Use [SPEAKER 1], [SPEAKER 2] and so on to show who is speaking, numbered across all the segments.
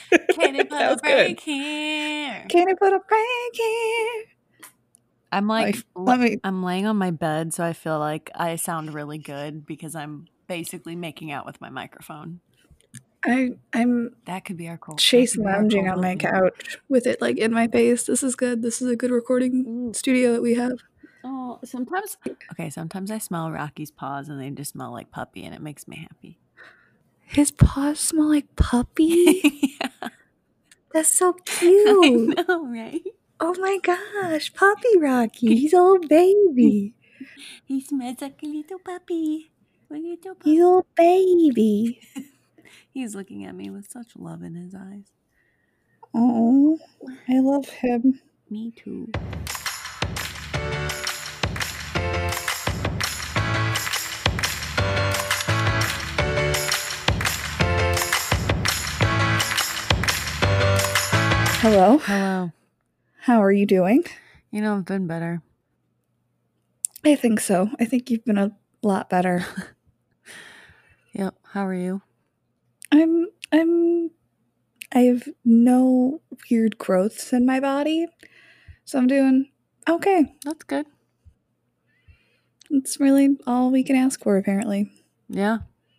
[SPEAKER 1] Katie put
[SPEAKER 2] That
[SPEAKER 1] a
[SPEAKER 2] was good.
[SPEAKER 1] break here.
[SPEAKER 2] Katie put a break here.
[SPEAKER 1] I'm like,
[SPEAKER 2] Let me.
[SPEAKER 1] I'm laying on my bed, so I feel like I sound really good because I'm basically making out with my microphone.
[SPEAKER 2] I'm
[SPEAKER 1] That could be our cold.
[SPEAKER 2] chase lounging on my couch with it like in my face. This is good. This is a good recording studio that we have.
[SPEAKER 1] Oh, sometimes I smell Rocky's paws and they just smell like puppy, and it makes me happy.
[SPEAKER 2] His paws smell like puppy?
[SPEAKER 1] Yeah.
[SPEAKER 2] That's so cute.
[SPEAKER 1] I know, right?
[SPEAKER 2] Oh my gosh, Puppy Rocky. He's a little baby.
[SPEAKER 1] He smells like a little puppy.
[SPEAKER 2] He's a little baby.
[SPEAKER 1] He's looking at me with such love in his eyes.
[SPEAKER 2] Oh, I love him.
[SPEAKER 1] Me too.
[SPEAKER 2] Hello.
[SPEAKER 1] Hello.
[SPEAKER 2] How are you doing?
[SPEAKER 1] You know, I've been better.
[SPEAKER 2] I think so. I think you've been a lot better.
[SPEAKER 1] Yep. How are you?
[SPEAKER 2] I have no weird growths in my body, so I'm doing okay.
[SPEAKER 1] That's good.
[SPEAKER 2] It's really all we can ask for, apparently.
[SPEAKER 1] Yeah.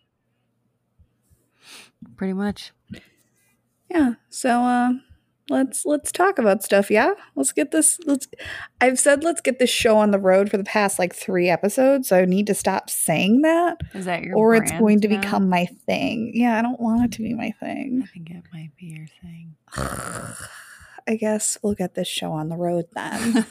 [SPEAKER 1] Pretty much.
[SPEAKER 2] Yeah. So let's talk about stuff, yeah? Let's get this I've said let's get this show on the road for the past like 3 episodes, so I need to stop saying that.
[SPEAKER 1] Is that your
[SPEAKER 2] or
[SPEAKER 1] brand
[SPEAKER 2] it's going to
[SPEAKER 1] now?
[SPEAKER 2] become my thing. Yeah, I don't want it to be my thing.
[SPEAKER 1] I think it might be your thing.
[SPEAKER 2] I guess we'll get this show on the road then.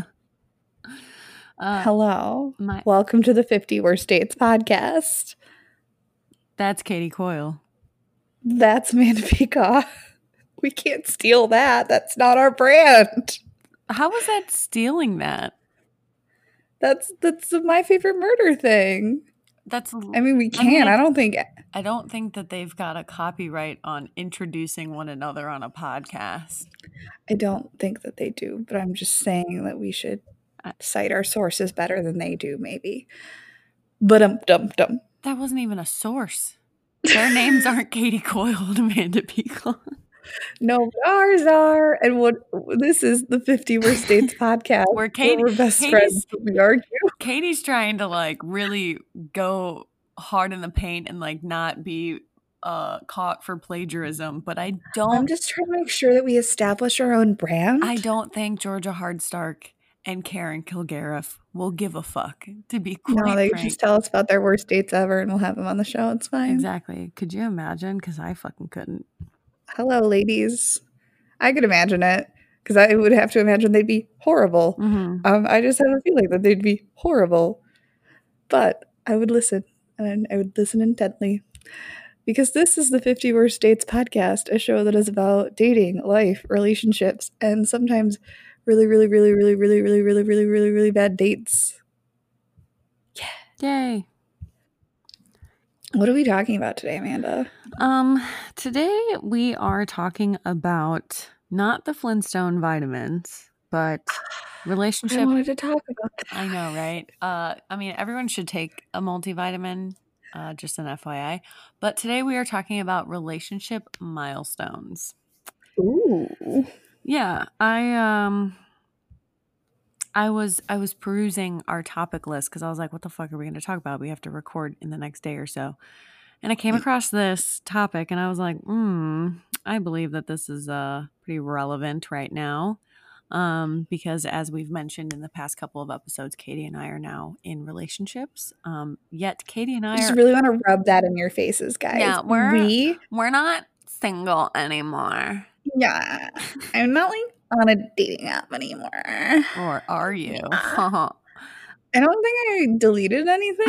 [SPEAKER 2] Hello. Welcome to the 50 Worst Dates podcast.
[SPEAKER 1] That's Katie Coyle.
[SPEAKER 2] That's Amanda Peacock. We can't steal that. That's not our brand.
[SPEAKER 1] How was that stealing that?
[SPEAKER 2] That's my favorite murder thing. I mean, we can. I don't think
[SPEAKER 1] that they've got a copyright on introducing one another on a podcast.
[SPEAKER 2] I don't think that they do, but I'm just saying that we should cite our sources better than they do, maybe. But dum.
[SPEAKER 1] That wasn't even a source. Their names aren't Katie Coyle and Amanda Peacock.
[SPEAKER 2] No, but ours are. And this is the 50 Worst Dates podcast.
[SPEAKER 1] We're
[SPEAKER 2] best friends, but we argue.
[SPEAKER 1] Katie's trying to like really go hard in the paint and like not be caught for plagiarism, but I'm
[SPEAKER 2] just trying to make sure that we establish our own brand.
[SPEAKER 1] I don't think Georgia Hardstark and Karen Kilgariff will give a fuck, to be quite
[SPEAKER 2] No, they
[SPEAKER 1] frank.
[SPEAKER 2] just tell us about their worst dates ever and we'll have them on the show. It's fine.
[SPEAKER 1] Exactly. Could you imagine? Because I fucking couldn't.
[SPEAKER 2] Hello, ladies. I could imagine it because I would have to imagine they'd be horrible.
[SPEAKER 1] Mm-hmm.
[SPEAKER 2] I just have a feeling that they'd be horrible. But I would listen, and I would listen intently. Because this is the 50 Worst Dates podcast, a show that is about dating, life, relationships, and sometimes really, really, really, really, really, really, really, really, really, really bad dates.
[SPEAKER 1] Yeah. Yay.
[SPEAKER 2] What are we talking about today, Amanda?
[SPEAKER 1] Today we are talking about not the Flintstone vitamins, but relationship.
[SPEAKER 2] I wanted to talk about that.
[SPEAKER 1] I know, right? I mean, everyone should take a multivitamin, just an FYI. But today we are talking about relationship milestones.
[SPEAKER 2] Ooh.
[SPEAKER 1] Yeah, I was perusing our topic list because I was like, what the fuck are we going to talk about? We have to record in the next day or so. And I came across this topic and I was like, I believe that this is pretty relevant right now. Because as we've mentioned in the past couple of episodes, Katie and I are now in relationships. Yet Katie and I
[SPEAKER 2] just really want to rub that in your faces, guys.
[SPEAKER 1] Yeah, we're not single anymore.
[SPEAKER 2] Yeah. I'm not like on a dating app anymore.
[SPEAKER 1] Or are you?
[SPEAKER 2] I don't think I deleted anything.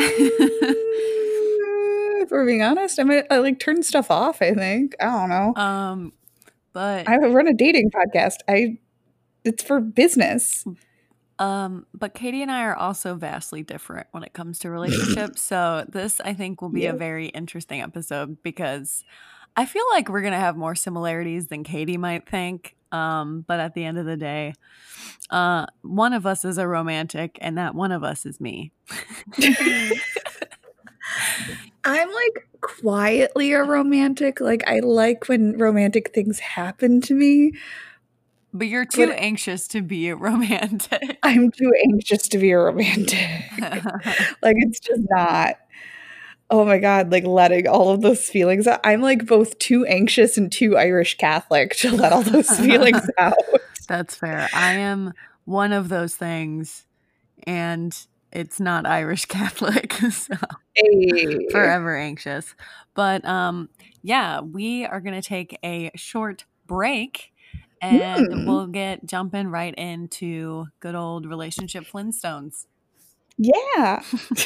[SPEAKER 2] If we're being honest, I like turned stuff off, I think. I don't know.
[SPEAKER 1] But
[SPEAKER 2] I run a dating podcast. It's for business.
[SPEAKER 1] But Katie and I are also vastly different when it comes to relationships. So this, I think, will be a very interesting episode because I feel like we're going to have more similarities than Katie might think. But at the end of the day, one of us is a romantic and that one of us is me.
[SPEAKER 2] I'm like quietly a romantic. Like I like when romantic things happen to me,
[SPEAKER 1] But you're
[SPEAKER 2] but
[SPEAKER 1] too anxious to be a romantic.
[SPEAKER 2] I'm too anxious to be a romantic. Like it's just not. Oh my God, like letting all of those feelings out. I'm like both too anxious and too Irish Catholic to let all those feelings out.
[SPEAKER 1] That's fair. I am one of those things, and it's not Irish Catholic, so
[SPEAKER 2] Hey.
[SPEAKER 1] forever anxious. But yeah, we are going to take a short break and
[SPEAKER 2] Hmm.
[SPEAKER 1] we'll get jumping right into good old relationship Flintstones.
[SPEAKER 2] Yeah.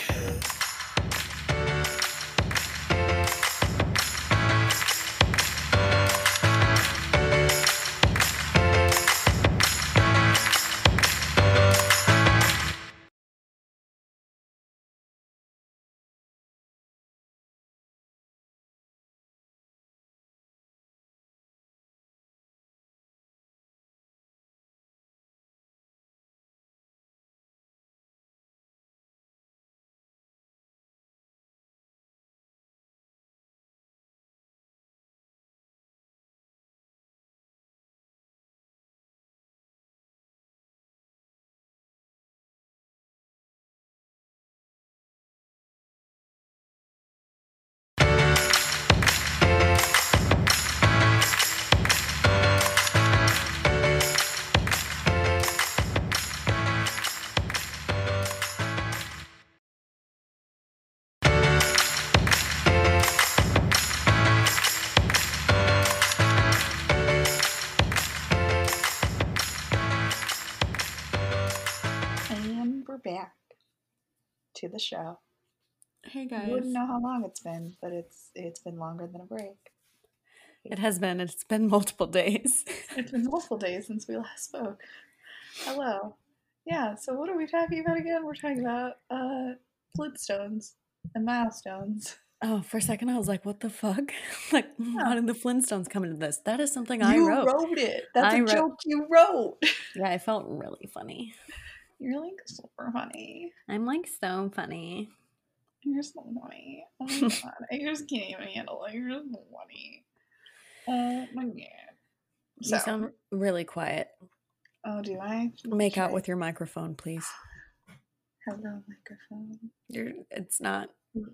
[SPEAKER 2] And we're back to the show.
[SPEAKER 1] Hey
[SPEAKER 2] You wouldn't
[SPEAKER 1] guys.
[SPEAKER 2] know how long it's been, but it's been longer than a break.
[SPEAKER 1] It's been multiple days.
[SPEAKER 2] It's been multiple days since we last spoke. Hello. Yeah, so what are we talking about again? We're talking about Flintstones and milestones.
[SPEAKER 1] Oh, for a second I was like, what the fuck? Like,
[SPEAKER 2] Yeah.
[SPEAKER 1] how did the Flintstones come into this? That is something I
[SPEAKER 2] You
[SPEAKER 1] wrote.
[SPEAKER 2] wrote it. That's
[SPEAKER 1] I
[SPEAKER 2] a
[SPEAKER 1] wrote,
[SPEAKER 2] joke you wrote.
[SPEAKER 1] yeah, I felt really funny.
[SPEAKER 2] You're like super funny.
[SPEAKER 1] I'm like so funny.
[SPEAKER 2] You're so funny. Oh my god. I just can't even handle it. You're just so funny. Oh my god.
[SPEAKER 1] You
[SPEAKER 2] So,
[SPEAKER 1] sound really quiet.
[SPEAKER 2] oh, do I?
[SPEAKER 1] Make
[SPEAKER 2] Should
[SPEAKER 1] out
[SPEAKER 2] I?
[SPEAKER 1] with your microphone, please.
[SPEAKER 2] Hello, microphone.
[SPEAKER 1] It's not.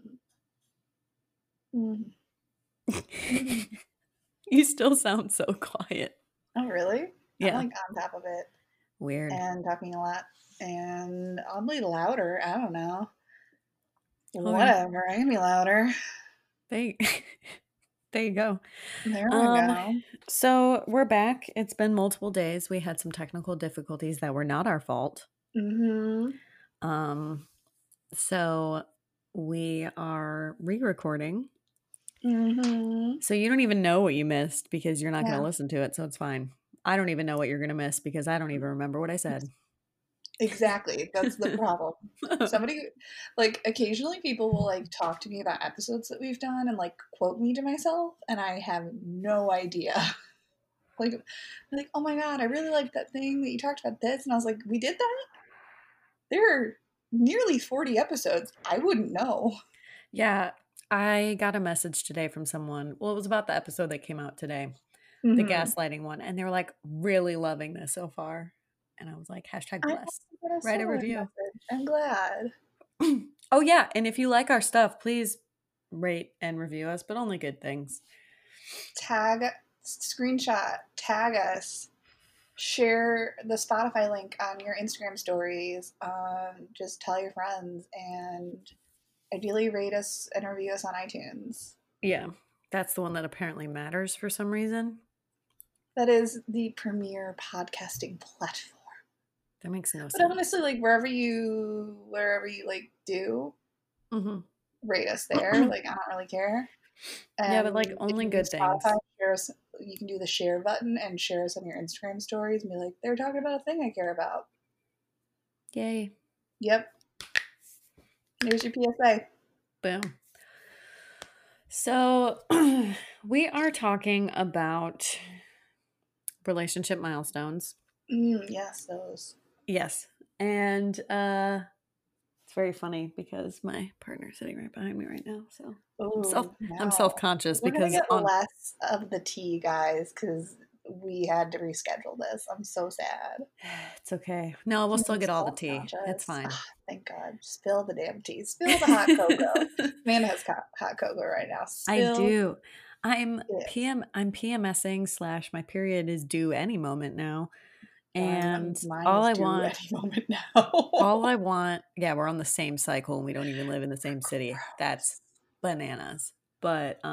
[SPEAKER 2] Mm. Mm.
[SPEAKER 1] You still sound so quiet.
[SPEAKER 2] Oh, really? I'm
[SPEAKER 1] Yeah.
[SPEAKER 2] like on top of it
[SPEAKER 1] Weird.
[SPEAKER 2] and talking a lot and oddly louder. I don't know.
[SPEAKER 1] Oh, yeah.
[SPEAKER 2] Whatever. I can be louder.
[SPEAKER 1] They, there you go.
[SPEAKER 2] There we go.
[SPEAKER 1] So we're back. It's been multiple days. We had some technical difficulties that were not our fault.
[SPEAKER 2] Mm-hmm.
[SPEAKER 1] So we are re-recording.
[SPEAKER 2] Mm-hmm.
[SPEAKER 1] So you don't even know what you missed because you're not going
[SPEAKER 2] Yeah,
[SPEAKER 1] to listen to it. So it's fine. I don't even know what you're going to miss because I don't even remember what I said.
[SPEAKER 2] exactly. That's the problem. Somebody, like, occasionally people will, like, talk to me about episodes that we've done and, like, quote me to myself, and I have no idea. Like, oh my god, I really like that thing that you talked about this. And I was like, we did that? There are nearly 40 episodes. I wouldn't know.
[SPEAKER 1] Yeah, I got a message today from someone. Well, it was about the episode that came out today, the
[SPEAKER 2] Mm-hmm.
[SPEAKER 1] gaslighting one. And they were like, really loving this so far. And I was like, hashtag
[SPEAKER 2] I
[SPEAKER 1] blessed.
[SPEAKER 2] got a
[SPEAKER 1] Write a
[SPEAKER 2] similar
[SPEAKER 1] review.
[SPEAKER 2] message. I'm glad.
[SPEAKER 1] Oh, yeah. And if you like our stuff, please rate and review us, but only good things.
[SPEAKER 2] Tag, screenshot, tag us, share the Spotify link on your Instagram stories. Just tell your friends and ideally rate us and review us on iTunes.
[SPEAKER 1] Yeah, that's the one that apparently matters for some reason.
[SPEAKER 2] That is the premier podcasting platform.
[SPEAKER 1] That makes no
[SPEAKER 2] But
[SPEAKER 1] sense.
[SPEAKER 2] honestly, like wherever you like do,
[SPEAKER 1] Mm-hmm.
[SPEAKER 2] rate us there. Like I don't really care.
[SPEAKER 1] Yeah, but
[SPEAKER 2] And
[SPEAKER 1] like
[SPEAKER 2] if
[SPEAKER 1] only
[SPEAKER 2] you do
[SPEAKER 1] good things.
[SPEAKER 2] Spotify, share us. You can do the share button and share us on your Instagram stories and be like, they're talking about a thing I care about.
[SPEAKER 1] Yay.
[SPEAKER 2] Yep. There's your PSA.
[SPEAKER 1] Boom. So we are talking about relationship milestones.
[SPEAKER 2] Yes, those.
[SPEAKER 1] Yes. And It's very funny because my partner's sitting right behind me right now. So
[SPEAKER 2] Oh,
[SPEAKER 1] I'm
[SPEAKER 2] no.
[SPEAKER 1] self-conscious
[SPEAKER 2] We're gonna
[SPEAKER 1] because
[SPEAKER 2] get less of the tea, guys, because we had to reschedule this. I'm so sad.
[SPEAKER 1] it's okay. No, we'll still
[SPEAKER 2] I'm
[SPEAKER 1] get all the tea. It's
[SPEAKER 2] self-conscious.
[SPEAKER 1] fine.
[SPEAKER 2] Ah, thank God. Spill the damn tea. Spill the hot cocoa. Man has hot cocoa right now.
[SPEAKER 1] I
[SPEAKER 2] Spill
[SPEAKER 1] do. I'm
[SPEAKER 2] it.
[SPEAKER 1] I'm PMSing / my period is due any moment now.
[SPEAKER 2] Darn, that
[SPEAKER 1] And
[SPEAKER 2] means mine
[SPEAKER 1] all
[SPEAKER 2] is
[SPEAKER 1] I
[SPEAKER 2] due
[SPEAKER 1] want
[SPEAKER 2] any moment now.
[SPEAKER 1] yeah, we're on the same cycle and we don't even live in the same city. That's bananas. But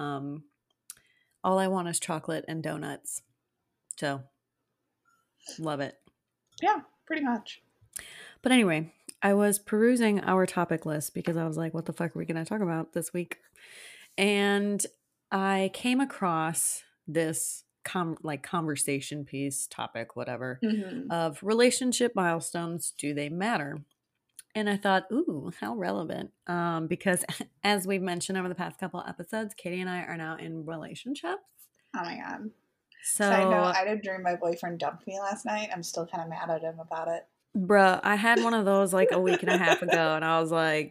[SPEAKER 1] all I want is chocolate and donuts. So, love it.
[SPEAKER 2] Yeah, pretty much.
[SPEAKER 1] But anyway, I was perusing our topic list because I was like, what the fuck are we going to talk about this week? And I came across this conversation piece, topic, whatever,
[SPEAKER 2] Mm-hmm.
[SPEAKER 1] of relationship milestones. Do they matter? And I thought, ooh, how relevant. Because as we've mentioned over the past couple episodes, Katie and I are now in relationships.
[SPEAKER 2] Oh my God. Side note,
[SPEAKER 1] So,
[SPEAKER 2] I did dream my boyfriend dumped me last night. I'm still kind of mad at him about it.
[SPEAKER 1] bruh, I had one of those like a week and a half ago, and I was like,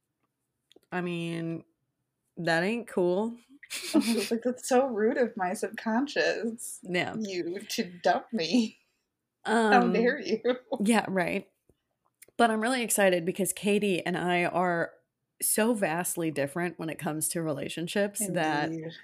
[SPEAKER 1] I mean, that ain't cool.
[SPEAKER 2] I was like, that's so rude of my subconscious.
[SPEAKER 1] Yeah.
[SPEAKER 2] You to dump me. How dare you?
[SPEAKER 1] Yeah, right. But I'm really excited because Katie and I are so vastly different when it comes to relationships that
[SPEAKER 2] Indeed.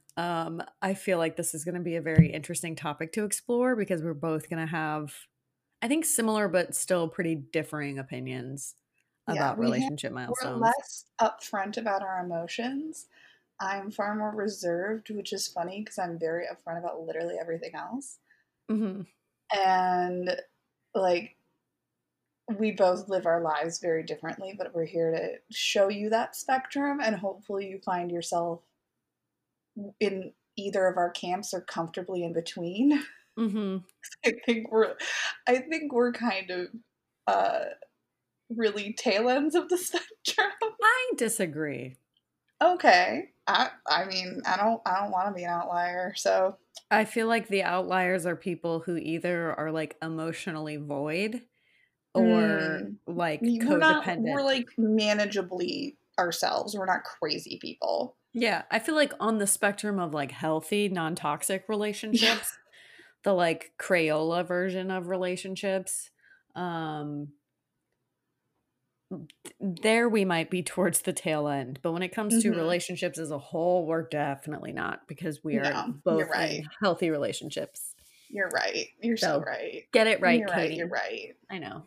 [SPEAKER 1] I feel like this is going to be a very interesting topic to explore because we're both going to have, I think, similar but still pretty differing opinions
[SPEAKER 2] Yeah,
[SPEAKER 1] about relationship
[SPEAKER 2] we're
[SPEAKER 1] milestones.
[SPEAKER 2] less upfront about our emotions. I'm far more reserved, which is funny because I'm very upfront about literally everything else.
[SPEAKER 1] Mm-hmm.
[SPEAKER 2] And like we both live our lives very differently, but we're here to show you that spectrum and hopefully you find yourself in either of our camps or comfortably in between.
[SPEAKER 1] Mm-hmm.
[SPEAKER 2] I think we're I think we're kind of uh really tail ends of the spectrum.
[SPEAKER 1] I disagree.
[SPEAKER 2] Okay. I mean, I don't want to be an outlier, so
[SPEAKER 1] I feel like the outliers are people who either are like emotionally void or
[SPEAKER 2] mm,
[SPEAKER 1] like
[SPEAKER 2] we're
[SPEAKER 1] codependent.
[SPEAKER 2] like manageably ourselves. We're not crazy people.
[SPEAKER 1] Yeah, I feel like on the spectrum of like healthy, non-toxic
[SPEAKER 2] Yeah.
[SPEAKER 1] relationships, the like Crayola version of relationships, um there we might be towards the tail end. But when it comes to
[SPEAKER 2] Mhm.
[SPEAKER 1] relationships as a whole, we're definitely not because we are
[SPEAKER 2] No, you're
[SPEAKER 1] both in
[SPEAKER 2] right.
[SPEAKER 1] healthy relationships.
[SPEAKER 2] You're right. You're so
[SPEAKER 1] So,
[SPEAKER 2] right.
[SPEAKER 1] get it right,
[SPEAKER 2] You're right. You're
[SPEAKER 1] Katie.
[SPEAKER 2] right.
[SPEAKER 1] I know.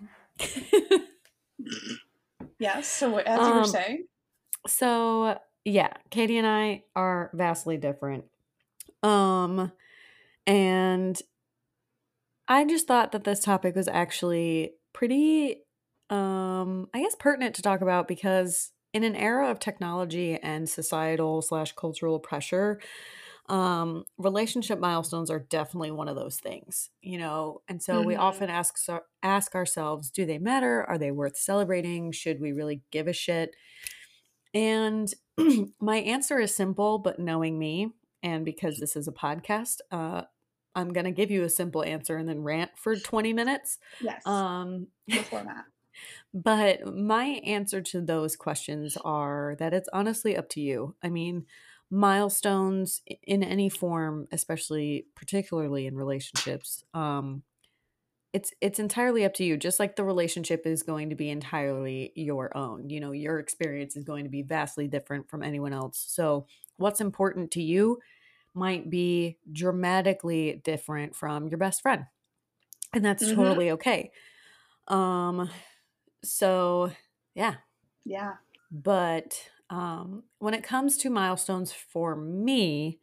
[SPEAKER 2] Yes. So as you were
[SPEAKER 1] um
[SPEAKER 2] saying,
[SPEAKER 1] so yeah, Katie and I are vastly different. Um and I just thought that this topic was actually pretty, I guess, pertinent to talk about because in an era of technology and societal / cultural pressure, relationship milestones are definitely one of those things, you know. And so we
[SPEAKER 2] hmm
[SPEAKER 1] often ask ourselves, do they matter? Are they worth celebrating? Should we really give a shit? And my answer is simple, but knowing me, and because this is a podcast, I'm going to give you a simple answer and then rant for 20 minutes.
[SPEAKER 2] yes,
[SPEAKER 1] Um,
[SPEAKER 2] the format.
[SPEAKER 1] but my answer to those questions are that it's honestly up to you. I mean, milestones in any form, especially particularly in relationships, it's entirely up to you. Just like the relationship is going to be entirely your own. You know, your experience is going to be vastly different from anyone else. So, what's important to you might be dramatically different from your best friend. And that's
[SPEAKER 2] hmm
[SPEAKER 1] totally okay. Um so yeah,
[SPEAKER 2] Yeah.
[SPEAKER 1] but when it comes to milestones for me,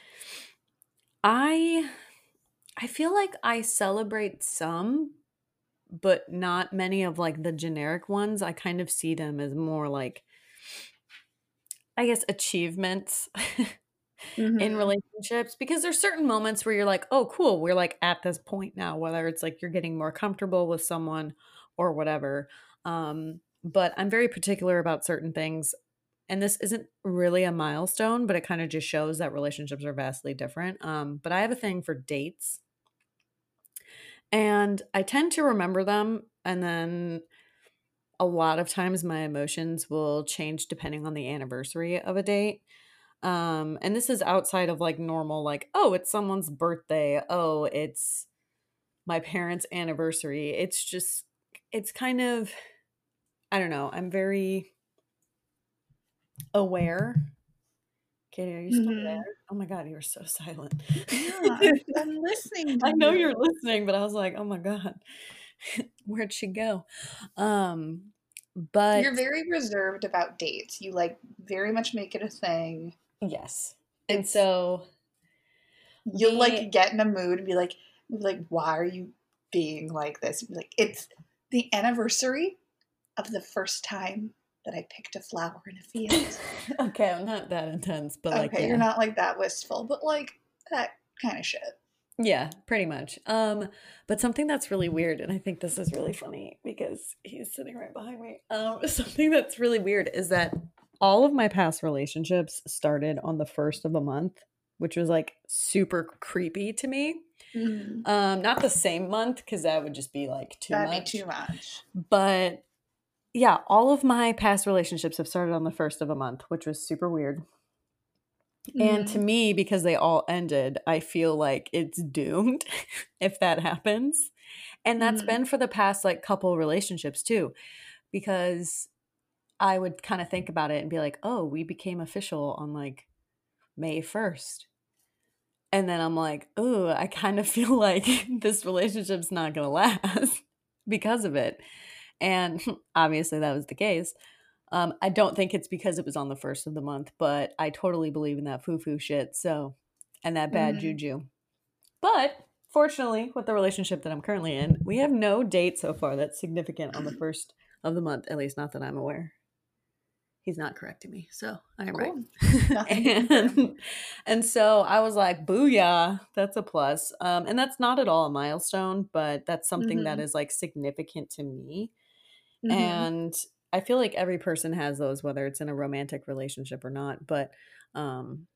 [SPEAKER 1] I I feel like I celebrate some, but not many of like the generic ones. I kind of see them as more like, I guess, achievements in
[SPEAKER 2] hmm
[SPEAKER 1] relationships because there's certain moments where you're like, oh, cool, we're like at this point now, whether it's like you're getting more comfortable with someone or whatever. But I'm very particular about certain things. And this isn't really a milestone, but it kind of just shows that relationships are vastly different. But I have a thing for dates. And I tend to remember them and then a lot of times my emotions will change depending on the anniversary of a date. And this is outside of like normal, like, oh, it's someone's birthday. Oh, it's my parents' anniversary. It's just, it's kind of, I don't know. I'm very aware. Katie, are you still
[SPEAKER 2] Mhm.
[SPEAKER 1] there? Oh my God, you were so silent.
[SPEAKER 2] Yeah, I'm listening to
[SPEAKER 1] I know
[SPEAKER 2] you.
[SPEAKER 1] you're listening, but I was like, oh my God, where'd she go? But
[SPEAKER 2] You're very reserved about dates. You like very much make it a thing.
[SPEAKER 1] yes. And
[SPEAKER 2] It's
[SPEAKER 1] so
[SPEAKER 2] you'll
[SPEAKER 1] the
[SPEAKER 2] like get in a mood and be like, why are you being like this? And be like, it's the anniversary of the first time that I picked a flower in a field.
[SPEAKER 1] okay, I'm not that intense, but like,
[SPEAKER 2] Okay, you're
[SPEAKER 1] yeah.
[SPEAKER 2] not like that wistful, but like that kind of shit.
[SPEAKER 1] Yeah, pretty much. But something that's really weird, and I think this is really funny because he's sitting right behind me. Something that's really weird is that all of my past relationships started on the first of a month, which was like super creepy to me.
[SPEAKER 2] Mm,
[SPEAKER 1] Not the same month because that would just be like too
[SPEAKER 2] that'd be
[SPEAKER 1] much.
[SPEAKER 2] too much.
[SPEAKER 1] But yeah, all of my past relationships have started on the first of a month, which was super weird. And to
[SPEAKER 2] Mm,
[SPEAKER 1] me, because they all ended, I feel like it's doomed if that happens. And that's
[SPEAKER 2] mm,
[SPEAKER 1] been for the past like couple relationships too, because I would kind of think about it and be like, oh, we became official on like May 1st. And then I'm like, oh, I kind of feel like this relationship's not going to last because of it. And obviously that was the case. I don't think it's because it was on the first of the month, but I totally believe in that foo-foo shit. So, and that bad
[SPEAKER 2] mm.
[SPEAKER 1] juju. But fortunately, with the relationship that I'm currently in, we have no date so far that's significant on the first of the month, at least not that I'm aware. He's not correcting me, so I am right.
[SPEAKER 2] Cool. Nothing to confirm.
[SPEAKER 1] and so I was like, booyah, that's a plus. And that's not at all a milestone, but that's something that
[SPEAKER 2] Mm-hmm.
[SPEAKER 1] is like significant to me.
[SPEAKER 2] Mm-hmm.
[SPEAKER 1] And I feel like every person has those, whether it's in a romantic relationship or not. Um,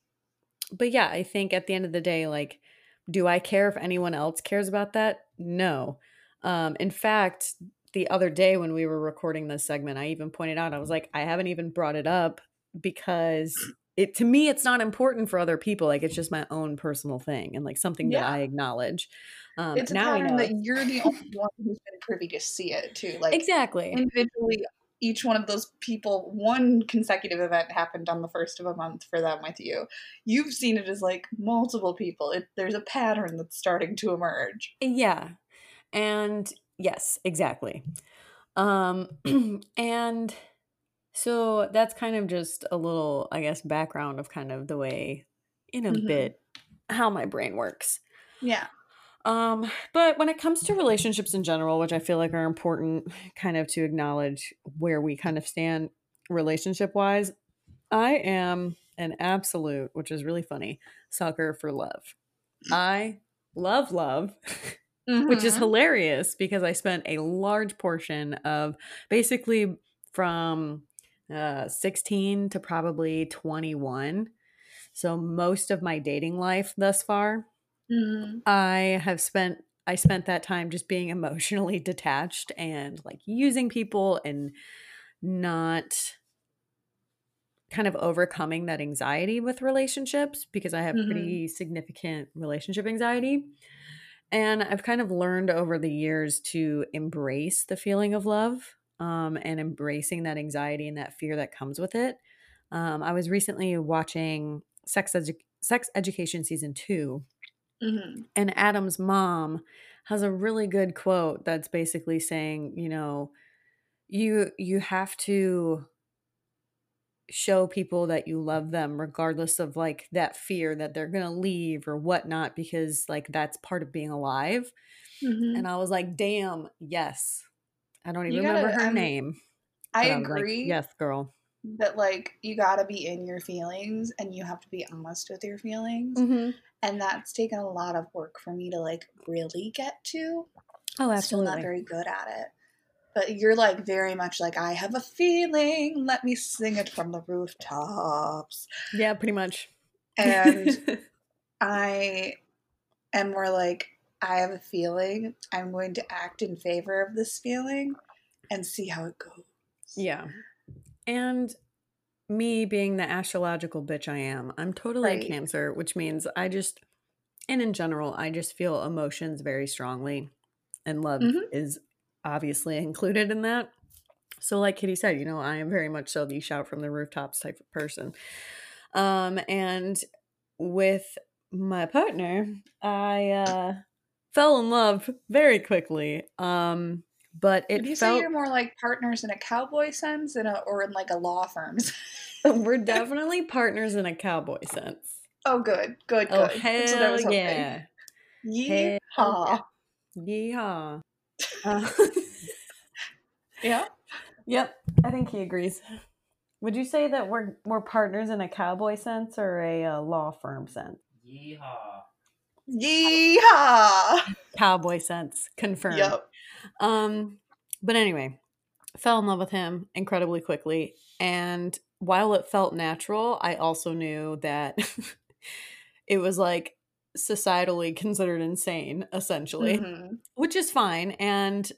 [SPEAKER 1] but yeah, I think at the end of the day, like, do I care if anyone else cares about that? No. In fact, the other day when we were recording this segment, I even pointed out, I was like, I haven't even brought it up because it to me it's not important for other people. Like it's just my own personal thing and like something that
[SPEAKER 2] Yeah.
[SPEAKER 1] I acknowledge.
[SPEAKER 2] It's a
[SPEAKER 1] Now I
[SPEAKER 2] pattern
[SPEAKER 1] know
[SPEAKER 2] that you're the only one who's been privy to see it too. Like
[SPEAKER 1] exactly.
[SPEAKER 2] individually, each one of those people, one consecutive event happened on the first of a month for them with you. You've seen it as like multiple people. There's a pattern that's starting to emerge.
[SPEAKER 1] Yeah. And yes, exactly. Um and so that's kind of just a little, I guess, background of kind of the way in a
[SPEAKER 2] Mm-hmm.
[SPEAKER 1] bit how my brain works.
[SPEAKER 2] Yeah.
[SPEAKER 1] But when it comes to relationships in general, which I feel like are important kind of to acknowledge where we kind of stand relationship wise, I am an absolute, which is really funny, sucker for love. I love love, which is
[SPEAKER 2] Mm-hmm.
[SPEAKER 1] hilarious because I spent a large portion of basically from 16 to probably 21. So most of my dating life thus far,
[SPEAKER 2] Mm-hmm.
[SPEAKER 1] I spent that time just being emotionally detached and like using people and not kind of overcoming that anxiety with relationships because I have
[SPEAKER 2] Mm-hmm.
[SPEAKER 1] pretty significant relationship anxiety. And I've kind of learned over the years to embrace the feeling of love and embracing that anxiety and that fear that comes with it. I was recently watching Sex Education Season 2,
[SPEAKER 2] Mm-hmm.
[SPEAKER 1] and Adam's mom has a really good quote that's basically saying, you know, you have to show people that you love them regardless of like that fear that they're gonna leave or whatnot because like that's part of being alive.
[SPEAKER 2] Mm-hmm.
[SPEAKER 1] And I was like, damn, yes. I don't even
[SPEAKER 2] You
[SPEAKER 1] remember
[SPEAKER 2] gotta.
[SPEAKER 1] her name,
[SPEAKER 2] I
[SPEAKER 1] but I was like,
[SPEAKER 2] agree
[SPEAKER 1] yes, girl.
[SPEAKER 2] that like you gotta be in your feelings and you have to be honest with your feelings.
[SPEAKER 1] Mm-hmm.
[SPEAKER 2] And that's taken a lot of work for me to like really get to.
[SPEAKER 1] Oh,
[SPEAKER 2] Still not
[SPEAKER 1] absolutely.
[SPEAKER 2] very good at it. But you're like very much like, I have a feeling, let me sing it from the rooftops.
[SPEAKER 1] Yeah, pretty much.
[SPEAKER 2] And I am more like, I have a feeling, I'm going to act in favor of this feeling. and see how it goes.
[SPEAKER 1] Yeah. And me being the astrological bitch I am, I'm totally a
[SPEAKER 2] Right.
[SPEAKER 1] Cancer, which means and in general, I just feel emotions very strongly, and love is obviously included in that. So like Kitty said, I am very much so the shout from the rooftops type of person. And with my partner, I fell in love very quickly. But
[SPEAKER 2] Would
[SPEAKER 1] it
[SPEAKER 2] you say
[SPEAKER 1] felt
[SPEAKER 2] you're more like partners in a cowboy sense or in like a law firm's?
[SPEAKER 1] we're definitely partners in a cowboy sense.
[SPEAKER 2] Oh, good.
[SPEAKER 1] Oh,
[SPEAKER 2] That's what I
[SPEAKER 1] hell
[SPEAKER 2] was hoping.
[SPEAKER 1] yeah. Hell yeah.
[SPEAKER 2] Yeehaw.
[SPEAKER 1] Yeehaw. Uh,
[SPEAKER 2] Yeah.
[SPEAKER 1] yep, I think he agrees. Would you say that we're partners in a cowboy sense or a law firm sense?
[SPEAKER 3] Yeehaw.
[SPEAKER 2] Yeehaw.
[SPEAKER 1] Cowboy sense, confirmed.
[SPEAKER 2] Yep.
[SPEAKER 1] But anyway, fell in love with him incredibly quickly, and while it felt natural, I also knew that it was like societally considered insane, essentially,
[SPEAKER 2] Mm-hmm.
[SPEAKER 1] which is fine. And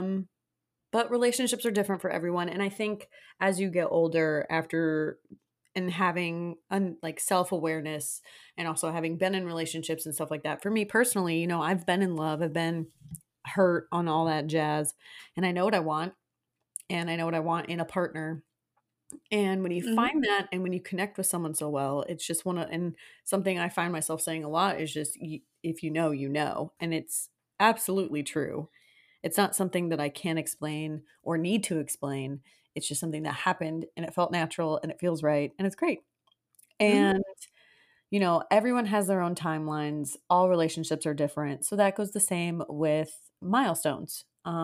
[SPEAKER 1] but relationships are different for everyone, and I think as you get older, after and having like self-awareness, and also having been in relationships and stuff like that, for me personally, I've been in love, I've been hurt on all that jazz, and I know what I want, and I know what I want in a partner. And when you find that, and when you connect with someone so well, it's just and something I find myself saying a lot is just, if you know, you know. And it's absolutely true. It's not something that I can explain or need to explain. It's just something that happened, and it felt natural, and it feels right, and it's great. And, everyone has their own timelines. All relationships are different. So that goes the same with milestones.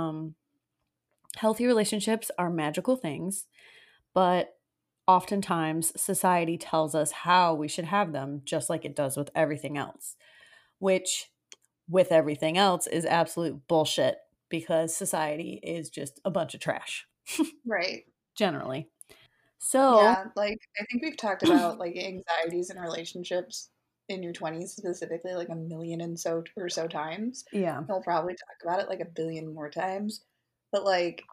[SPEAKER 1] Healthy relationships are magical things, but oftentimes society tells us how we should have them, just like it does with everything else, which with everything else is absolute bullshit, because society is just a bunch of trash.
[SPEAKER 2] Right.
[SPEAKER 1] Generally. So
[SPEAKER 2] Yeah, like I think we've talked about like anxieties in relationships in your 20s specifically like a million and so or so times.
[SPEAKER 1] yeah.
[SPEAKER 2] We'll probably talk about it like a billion more times. But like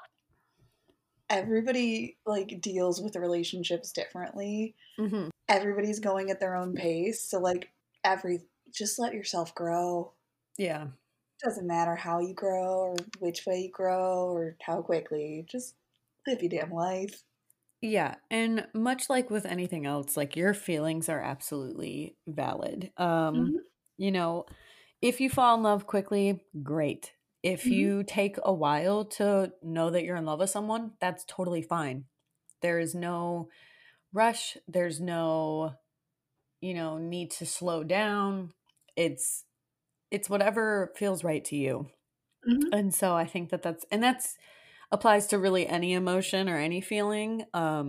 [SPEAKER 2] everybody like deals with the relationships differently.
[SPEAKER 1] Mm-hmm.
[SPEAKER 2] Everybody's going at their own pace. So like just let yourself grow.
[SPEAKER 1] Yeah.
[SPEAKER 2] Doesn't matter how you grow or which way you grow or how quickly. Just live your damn life.
[SPEAKER 1] Yeah, and much like with anything else, like your feelings are absolutely valid.
[SPEAKER 2] Mhm.
[SPEAKER 1] You know, if you fall in love quickly, great. If
[SPEAKER 2] Mhm.
[SPEAKER 1] you take a while to know that you're in love with someone, that's totally fine. There is no rush, there's no, need to slow down. It's whatever feels right to you.
[SPEAKER 2] Mhm.
[SPEAKER 1] And so I think that's applies to really any emotion or any feeling.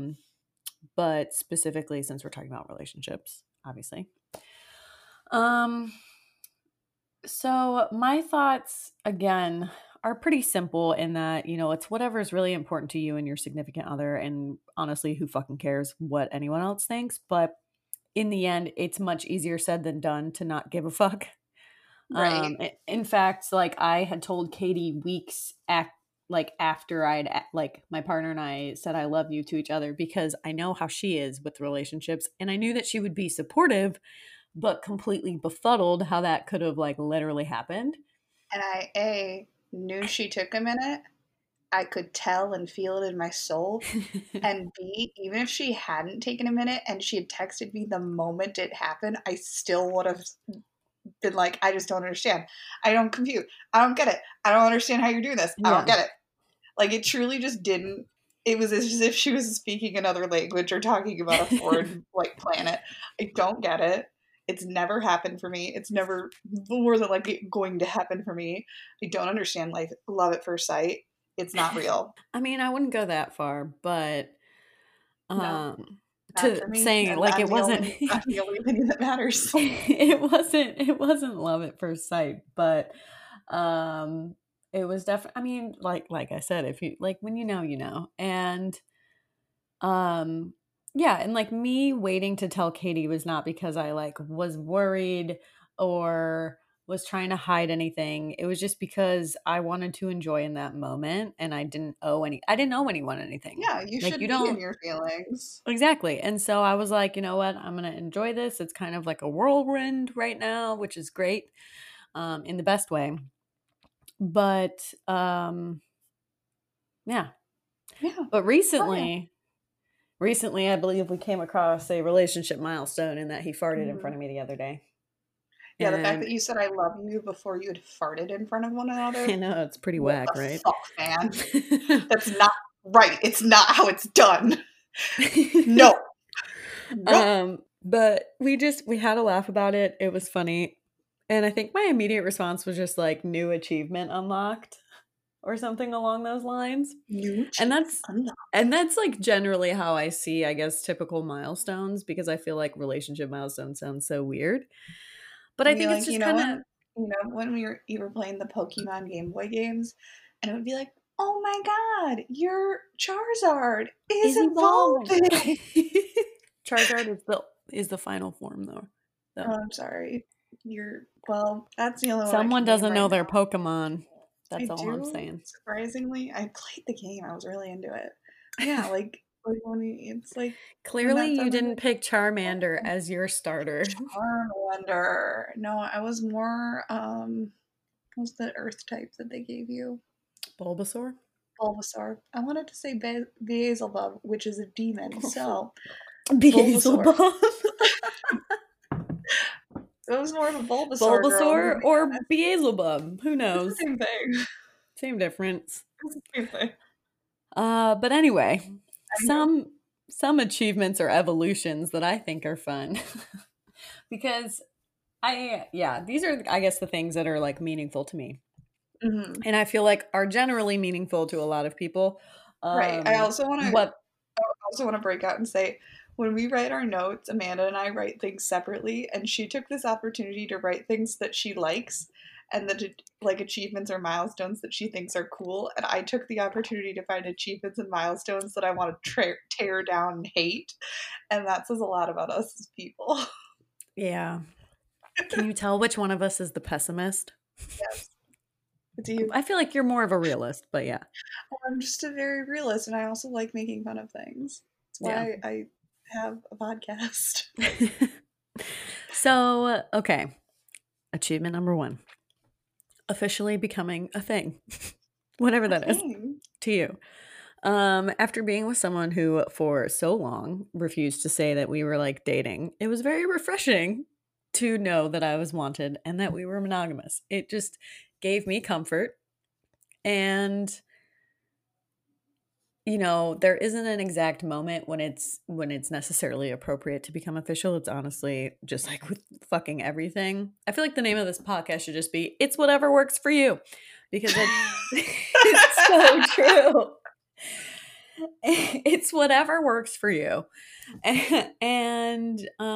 [SPEAKER 1] But specifically since we're talking about relationships, obviously. Um, so my thoughts again are pretty simple in that, it's whatever is really important to you and your significant other, and honestly, who fucking cares what anyone else thinks, but in the end, it's much easier said than done to not give a fuck.
[SPEAKER 2] Right.
[SPEAKER 1] In fact, like I had told Katie weeks like after like my partner and I said I love you to each other, because I know how she is with relationships, and I knew that she would be supportive, but completely befuddled how that could have like literally happened.
[SPEAKER 2] And I knew she took a minute. I could tell and feel it in my soul. And B, even if she hadn't taken a minute and she had texted me the moment it happened, I still would have been like, I just don't understand. I don't compute. I don't get it. I don't understand how you're doing this. I
[SPEAKER 1] Yeah.
[SPEAKER 2] don't get it. Like it truly just didn't. It was as if she was speaking another language or talking about a foreign like planet. I don't get it. It's never happened for me. It's never more than like going to happen for me. I don't understand life. Love at first sight. It's not real.
[SPEAKER 1] I mean, I wouldn't go that far, but
[SPEAKER 2] No,
[SPEAKER 1] um
[SPEAKER 2] not
[SPEAKER 1] to
[SPEAKER 2] for me.
[SPEAKER 1] saying
[SPEAKER 2] And
[SPEAKER 1] like it wasn't
[SPEAKER 2] I'm the only opinion that matters.
[SPEAKER 1] it wasn't love at first sight, but um it was definitely, I mean, like I said, if you like, when you know. And um yeah, and like me waiting to tell Katie was not because I like was worried or was trying to hide anything. It was just because I wanted to enjoy in that moment, and I didn't owe anyone anything.
[SPEAKER 2] Yeah, you
[SPEAKER 1] Like,
[SPEAKER 2] should
[SPEAKER 1] you
[SPEAKER 2] be in
[SPEAKER 1] don't
[SPEAKER 2] your feelings.
[SPEAKER 1] exactly. And so I was like, you know what? I'm going to enjoy this. It's kind of like a whirlwind right now, which is great, in the best way. But yeah.
[SPEAKER 2] Yeah.
[SPEAKER 1] But recently, I believe we came across a relationship milestone in that he farted in front of me the other day.
[SPEAKER 2] Yeah, the fact
[SPEAKER 1] And
[SPEAKER 2] that you said I love you before you had farted in front of one another.
[SPEAKER 1] I know, it's pretty
[SPEAKER 2] What
[SPEAKER 1] whack,
[SPEAKER 2] the
[SPEAKER 1] right?
[SPEAKER 2] fuck, man? That's not right. It's not how it's done. No. Nope.
[SPEAKER 1] But we had a laugh about it. It was funny. And I think my immediate response was just like, new achievement unlocked or something along those lines. And that's like generally how I see, I guess, typical milestones, because I feel like relationship milestones sound so weird. But I think it's just kind of,
[SPEAKER 2] when you were playing the Pokemon Game Boy games, and it would be like, oh my god, your Charizard is evolving.
[SPEAKER 1] Charizard is the final form, though.
[SPEAKER 2] Oh, I'm sorry. That's the only one.
[SPEAKER 1] Someone doesn't know their
[SPEAKER 2] now.
[SPEAKER 1] Pokemon. That's
[SPEAKER 2] I
[SPEAKER 1] all
[SPEAKER 2] do,
[SPEAKER 1] I'm saying.
[SPEAKER 2] Surprisingly, I played the game. I was really into it. Yeah, like when it's like
[SPEAKER 1] clearly you didn't pick Charmander as your starter.
[SPEAKER 2] Charmander. No, I was more what was the Earth type that they gave you?
[SPEAKER 1] Bulbasaur.
[SPEAKER 2] I wanted to say Beelzebub, which is a demon. So
[SPEAKER 1] Beelzebub.
[SPEAKER 2] It was more of a Bulbasaur
[SPEAKER 1] girl, or Beelzebub. Who knows?
[SPEAKER 2] Same thing.
[SPEAKER 1] Same difference.
[SPEAKER 2] Same thing.
[SPEAKER 1] But anyway, some achievements or evolutions that I think are fun. Because these are, I guess, the things that are like meaningful to me.
[SPEAKER 2] Mm-hmm.
[SPEAKER 1] And I feel like are generally meaningful to a lot of people.
[SPEAKER 2] Right. I also want to break out and say, when we write our notes, Amanda and I write things separately, and she took this opportunity to write things that she likes and that like achievements or milestones that she thinks are cool, and I took the opportunity to find achievements and milestones that I want to tear down and hate, and that says a lot about us as people.
[SPEAKER 1] Yeah. Can you tell which one of us is the pessimist?
[SPEAKER 2] Yes. It's you.
[SPEAKER 1] I feel like you're more of a realist, but yeah.
[SPEAKER 2] Well, I'm just a very realist, and I also like making fun of things. That's why I have a podcast.
[SPEAKER 1] So, okay. Achievement number 1. Officially becoming a thing. Whatever that is to you. After being with someone who for so long refused to say that we were like dating, it was very refreshing to know that I was wanted and that we were monogamous. It just gave me comfort. And there isn't an exact moment when it's necessarily appropriate to become official. It's honestly just like with fucking everything. I feel like the name of this podcast should just be "It's Whatever Works for You," because it's so true. It's whatever works for you. And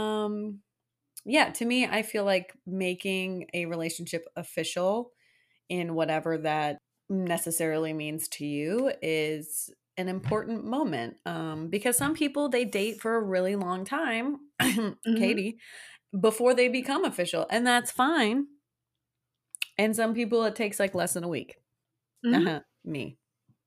[SPEAKER 1] to me, I feel like making a relationship official in whatever that necessarily means to you is an important moment, because some people, they date for a really long time, Katie, before they become official, and that's fine. And some people, it takes like less than a week. Me.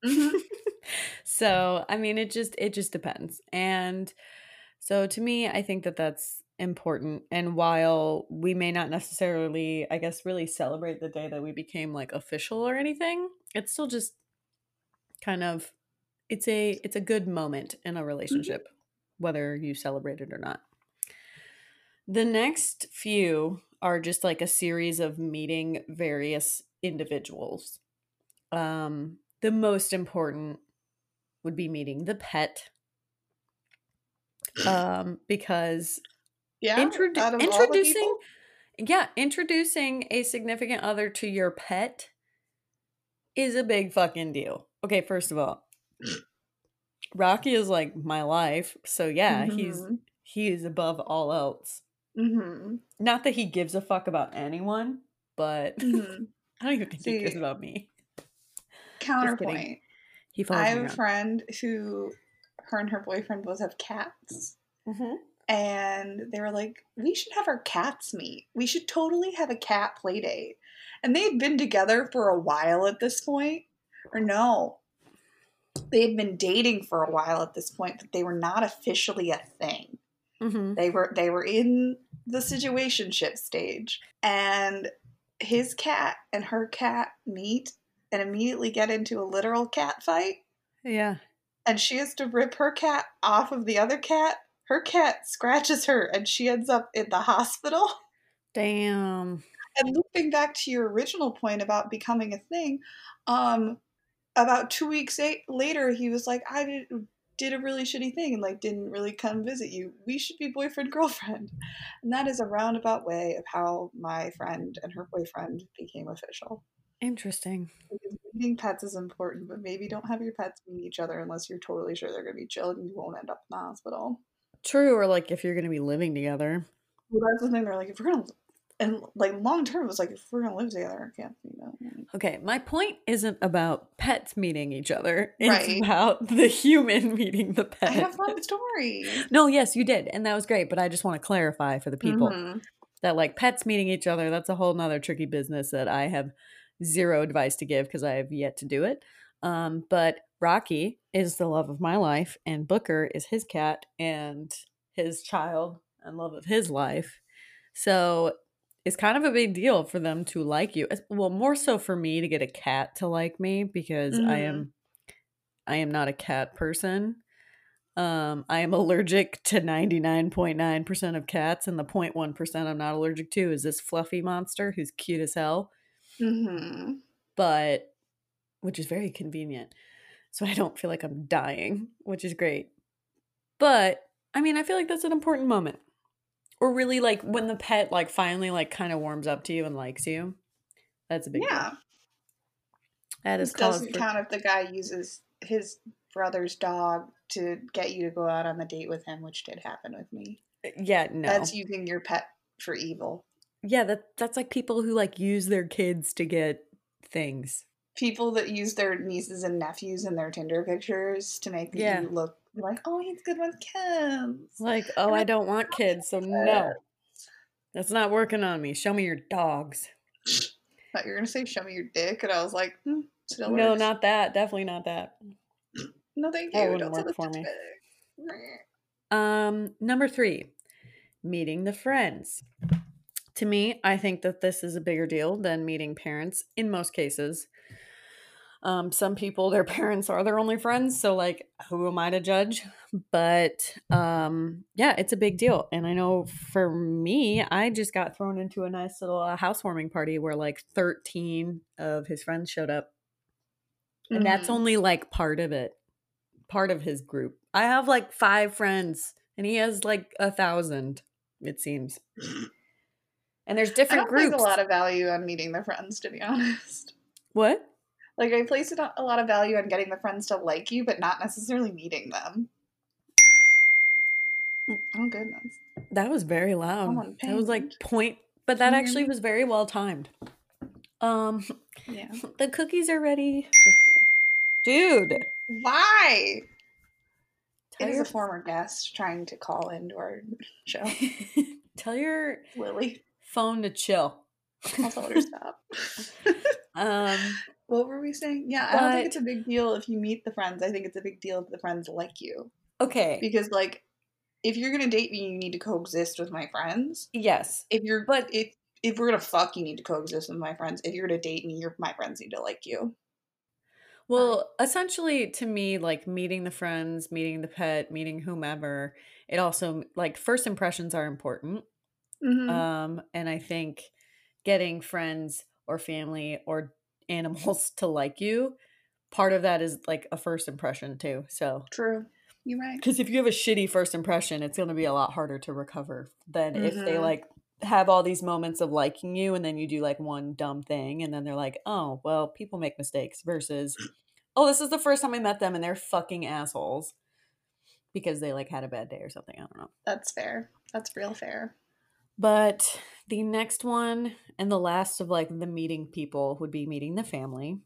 [SPEAKER 1] So I mean, it just depends. And so to me, I think that that's important. And while we may not necessarily, I guess, really celebrate the day that we became like official or anything, it's still just kind of, it's a good moment in a relationship, whether you celebrate it or not. The next few are just like a series of meeting various individuals. The most important would be meeting the pet. Because introducing a significant other to your pet is a big fucking deal. Okay, first of all, Rocky is like my life, so yeah, he is above all else. Not that he gives a fuck about anyone, but I don't even think he cares about me.
[SPEAKER 2] Counterpoint. I have a friend who, her and her boyfriend both have cats. and they were like, we should have our cats meet. We should totally have a cat play date. And they had been together for a while at this point. Or no, they had been dating for a while at this point, but they were not officially a thing.
[SPEAKER 1] Mm-hmm.
[SPEAKER 2] They were in the situationship stage. And his cat and her cat meet and immediately get into a literal cat fight.
[SPEAKER 1] Yeah.
[SPEAKER 2] And she has to rip her cat off of the other cat. Her cat scratches her and she ends up in the hospital.
[SPEAKER 1] Damn.
[SPEAKER 2] And looping back to your original point about becoming a thing, about 2 weeks later, he was like, I did a really shitty thing and like didn't really come visit you. We should be boyfriend girlfriend. And that is a roundabout way of how my friend and her boyfriend became official.
[SPEAKER 1] Interesting.
[SPEAKER 2] Because meeting pets is important, but maybe don't have your pets meet each other unless you're totally sure they're going to be chill and you won't end up in the hospital.
[SPEAKER 1] True, or like if you're going to be living together.
[SPEAKER 2] Well, that's the thing. They're like, if we're going to, and like long term, it was like, if we're going to live together, I can't,
[SPEAKER 1] Okay, my point isn't about pets meeting each other. It's
[SPEAKER 2] Right.
[SPEAKER 1] about the human meeting the pet.
[SPEAKER 2] I had a fun story.
[SPEAKER 1] No, yes, you did. And that was great. But I just want to clarify for the people that like pets meeting each other, that's a whole nother tricky business that I have zero advice to give because I have yet to do it. But Rocky is the love of my life, and Booker is his cat and his child and love of his life. So it's kind of a big deal for them to like you. Well, more so for me to get a cat to like me because I am not a cat person. I am allergic to 99.9% of cats, and the 0.1% I'm not allergic to is this fluffy monster who's cute as hell. But which is very convenient. So I don't feel like I'm dying, which is great. But I mean, I feel like that's an important moment. Or really like when the pet like finally like kind of warms up to you and likes you. That's a big deal. That is cause
[SPEAKER 2] doesn't count if the guy uses his brother's dog to get you to go out on the date with him, which did happen with me.
[SPEAKER 1] Yeah, no.
[SPEAKER 2] That's using your pet for evil.
[SPEAKER 1] Yeah, that's like people who like use their kids to get things.
[SPEAKER 2] People that use their nieces and nephews in their Tinder pictures to make you look like, oh, he's good with kids.
[SPEAKER 1] Like, oh, I don't want kids, so no. That's not working on me. Show me your dogs.
[SPEAKER 2] Thought you were gonna say show me your dick, and I was like, still
[SPEAKER 1] no,
[SPEAKER 2] works.
[SPEAKER 1] not that. Definitely not that.
[SPEAKER 2] No, thank you.
[SPEAKER 1] That wouldn't work for me. Number 3, meeting the friends. To me, I think that this is a bigger deal than meeting parents in most cases. Some people, their parents are their only friends, so like, who am I to judge? But yeah, it's a big deal. And I know for me, I just got thrown into a nice little housewarming party where like 13 of his friends showed up. And that's only like part of it, part of his group. I have like 5 friends and he has like 1,000, it seems. And there's different groups.
[SPEAKER 2] I don't place a lot of value on meeting the friends, to be honest.
[SPEAKER 1] What?
[SPEAKER 2] Like, I place a lot of value on getting the friends to like you, but not necessarily meeting them. Oh, goodness.
[SPEAKER 1] That was very loud. That was like point, but that actually was very well timed. Yeah. The cookies are ready. Dude.
[SPEAKER 2] Why? It is a former guest trying to call into our show.
[SPEAKER 1] Tell your
[SPEAKER 2] Lily
[SPEAKER 1] phone to chill.
[SPEAKER 2] I'll tell her to stop. What were we saying? Yeah, I don't think it's a big deal if you meet the friends. I think it's a big deal if the friends like you.
[SPEAKER 1] Okay.
[SPEAKER 2] Because like, if you're gonna date me, you need to coexist with my friends.
[SPEAKER 1] Yes.
[SPEAKER 2] If we're gonna fuck, you need to coexist with my friends. If you're gonna date me, my friends need to like you.
[SPEAKER 1] Well, essentially, to me, like meeting the friends, meeting the pet, meeting whomever, it also like first impressions are important. And I think getting friends or family or animals to like you, part of that is like a first impression too. So
[SPEAKER 2] true. You're right.
[SPEAKER 1] Because if you have a shitty first impression, it's going to be a lot harder to recover than if they like have all these moments of liking you and then you do like one dumb thing and then they're like, oh, well, people make mistakes versus, oh, this is the first time I met them and they're fucking assholes because they like had a bad day or something. I don't know.
[SPEAKER 2] That's fair. That's real fair.
[SPEAKER 1] But the next one and the last of like the meeting people would be meeting the family.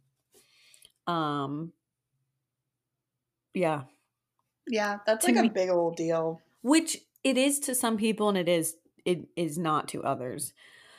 [SPEAKER 1] Yeah.
[SPEAKER 2] Yeah, that's like a big old deal.
[SPEAKER 1] Which it is to some people and it is not to others.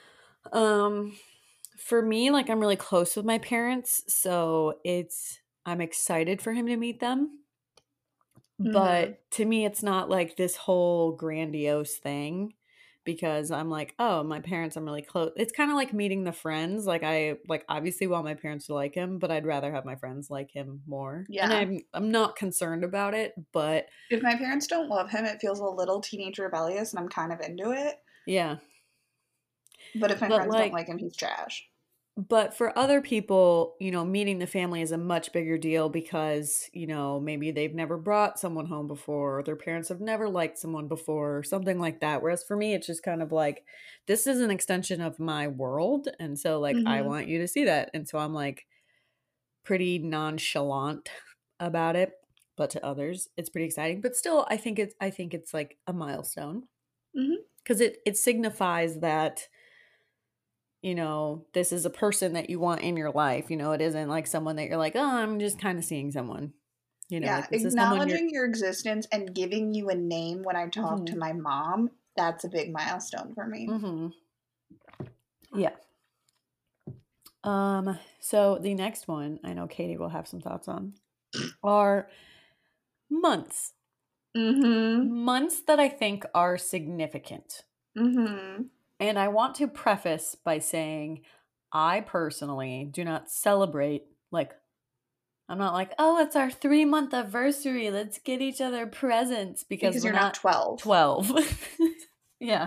[SPEAKER 1] For me, like, I'm really close with my parents, so I'm excited for him to meet them. But to me, it's not like this whole grandiose thing because I'm like, oh, my parents, I'm really close. It's kind of like meeting the friends. Like I like obviously want my parents to like him, but I'd rather have my friends like him more. And
[SPEAKER 2] Yeah.
[SPEAKER 1] I'm not concerned about it, but
[SPEAKER 2] If my parents don't love him, it feels a little teenage rebellious, and I'm kind of into it.
[SPEAKER 1] yeah.
[SPEAKER 2] But if my
[SPEAKER 1] But
[SPEAKER 2] friends don't
[SPEAKER 1] like
[SPEAKER 2] like him, he's trash.
[SPEAKER 1] But for other people, meeting the family is a much bigger deal because, maybe they've never brought someone home before, or their parents have never liked someone before, or something like that. Whereas for me, it's just kind of like, this is an extension of my world. And so, like, I
[SPEAKER 2] Mm-hmm.
[SPEAKER 1] want you to see that. And so I'm like pretty nonchalant about it. But to others, it's pretty exciting. But still, I think it's like a milestone
[SPEAKER 2] Mm-hmm.
[SPEAKER 1] because it signifies that this is a person that you want in your life. It isn't like someone that you're like, oh, I'm just kind of seeing someone.
[SPEAKER 2] Yeah,
[SPEAKER 1] Like this is someone you're.
[SPEAKER 2] acknowledging your existence and giving you a name when I talk to
[SPEAKER 1] Mm-hmm.
[SPEAKER 2] my mom, that's a big milestone for me.
[SPEAKER 1] Mm-hmm. Yeah. So the next one, I know Katie will have some thoughts on, are months.
[SPEAKER 2] Mm-hmm.
[SPEAKER 1] Months that I think are significant.
[SPEAKER 2] Mm-hmm.
[SPEAKER 1] And I want to preface by saying, I personally do not celebrate like. I'm not like, oh, it's our 3-month anniversary. Let's get each other presents because
[SPEAKER 2] Because
[SPEAKER 1] we're
[SPEAKER 2] you're not
[SPEAKER 1] not
[SPEAKER 2] 12.
[SPEAKER 1] 12. Yeah.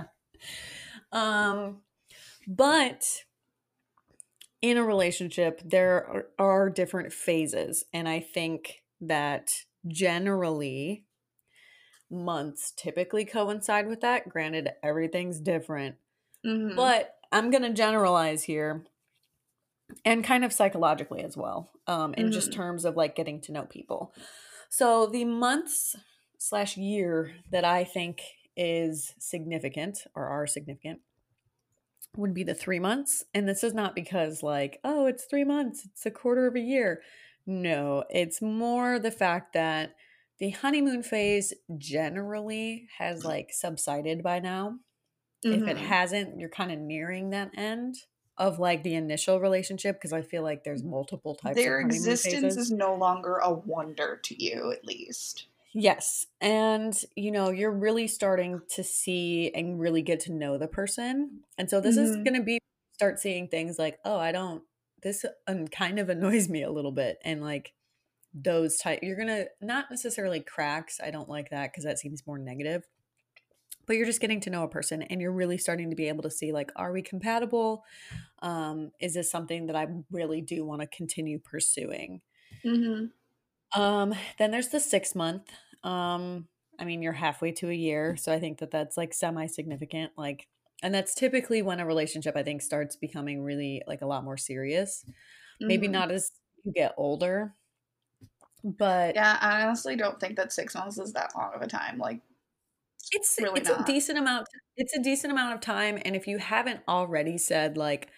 [SPEAKER 1] But in a relationship, there are different phases. And I think that generally months typically coincide with that. Granted, everything's different.
[SPEAKER 2] Mm-hmm.
[SPEAKER 1] But I'm going to generalize here and kind of psychologically as well, in just
[SPEAKER 2] Mm-hmm.
[SPEAKER 1] terms of like getting to know people. So the months/year that I think is significant or are significant would be the 3 months. And this is not because like, oh, it's 3 months, it's a quarter of a year. No, it's more the fact that the honeymoon phase generally has like subsided by now. If it
[SPEAKER 2] Mm-hmm.
[SPEAKER 1] hasn't, you're kind of nearing that end of like the initial relationship because I feel like there's multiple types of
[SPEAKER 2] Their
[SPEAKER 1] honeymoon
[SPEAKER 2] existence
[SPEAKER 1] phases.
[SPEAKER 2] is no longer a wonder to you, at least.
[SPEAKER 1] Yes. And, you're really starting to see and really get to know the person. And so this is
[SPEAKER 2] Mm-hmm.
[SPEAKER 1] going to be start seeing things like, oh, this kind of annoys me a little bit. And like those type, you're going to not necessarily cracks. I don't like that because that seems more negative. But you're just getting to know a person and you're really starting to be able to see like, are we compatible? Is this something that I really do want to continue pursuing?
[SPEAKER 2] Mm-hmm.
[SPEAKER 1] Then there's the 6 month. I mean, you're halfway to a year, so I think that that's like semi-significant. Like, and that's typically when a relationship I think starts becoming really like a lot more serious. Maybe
[SPEAKER 2] Mm-hmm.
[SPEAKER 1] not as you get older, but
[SPEAKER 2] Yeah, I honestly don't think that 6 months is that long of a time. Like,
[SPEAKER 1] it's
[SPEAKER 2] really
[SPEAKER 1] it's a
[SPEAKER 2] not.
[SPEAKER 1] decent amount. It's a decent amount of time, and if you haven't already said like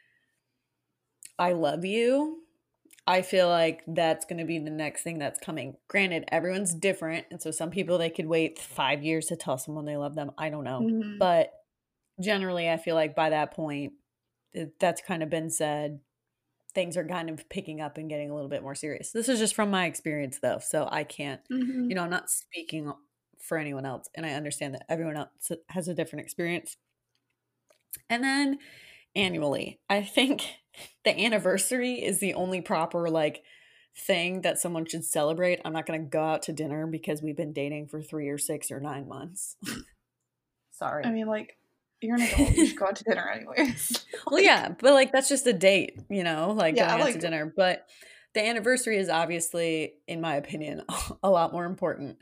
[SPEAKER 1] I love you, I feel like that's going to be the next thing that's coming. Granted, everyone's different. And so some people, they could wait 5 years to tell someone they love them. I don't know.
[SPEAKER 2] Mm-hmm.
[SPEAKER 1] But generally, I feel like by that point, that's kind of been said. Things are kind of picking up and getting a little bit more serious. This is just from my experience, though. So I can't,
[SPEAKER 2] Mm-hmm.
[SPEAKER 1] I'm not speaking for anyone else. And I understand that everyone else has a different experience. And then annually, I think the anniversary is the only proper, like, thing that someone should celebrate. I'm not going to go out to dinner because we've been dating for 3 or 6 or 9 months.
[SPEAKER 2] I
[SPEAKER 1] Sorry.
[SPEAKER 2] mean, like, you're an adult. You should go out to dinner anyways.
[SPEAKER 1] Well, yeah, but like that's just a date, like
[SPEAKER 2] Yeah,
[SPEAKER 1] going out to
[SPEAKER 2] like,
[SPEAKER 1] dinner. But the anniversary is obviously, in my opinion, a lot more important.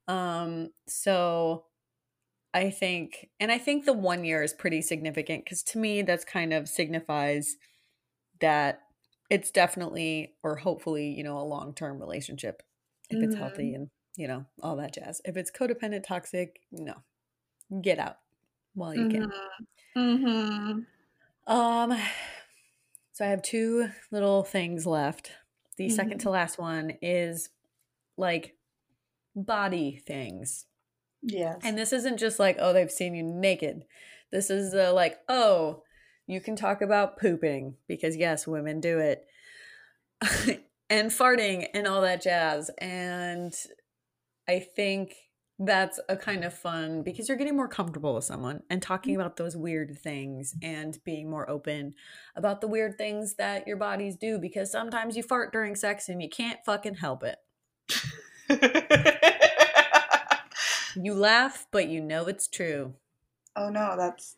[SPEAKER 1] So I think the 1 year is pretty significant because to me that's kind of signifies that it's definitely or hopefully, a long-term relationship if it's
[SPEAKER 2] mm-hmm.
[SPEAKER 1] healthy and, all that jazz. If it's codependent, toxic, no, get out while you can.
[SPEAKER 2] Mm-hmm. Mm-hmm.
[SPEAKER 1] Um, so I have two little things left. The second
[SPEAKER 2] Mm-hmm.
[SPEAKER 1] to last one is like body things.
[SPEAKER 2] Yes.
[SPEAKER 1] And this isn't just like, oh, they've seen you naked. This is like, oh, you can talk about pooping because, yes, women do it. And farting and all that jazz. And I think that's a kind of fun because you're getting more comfortable with someone and talking about those weird things and being more open about the weird things that your bodies do because sometimes you fart during sex and you can't fucking help it. You laugh, but you know it's true.
[SPEAKER 2] Oh no,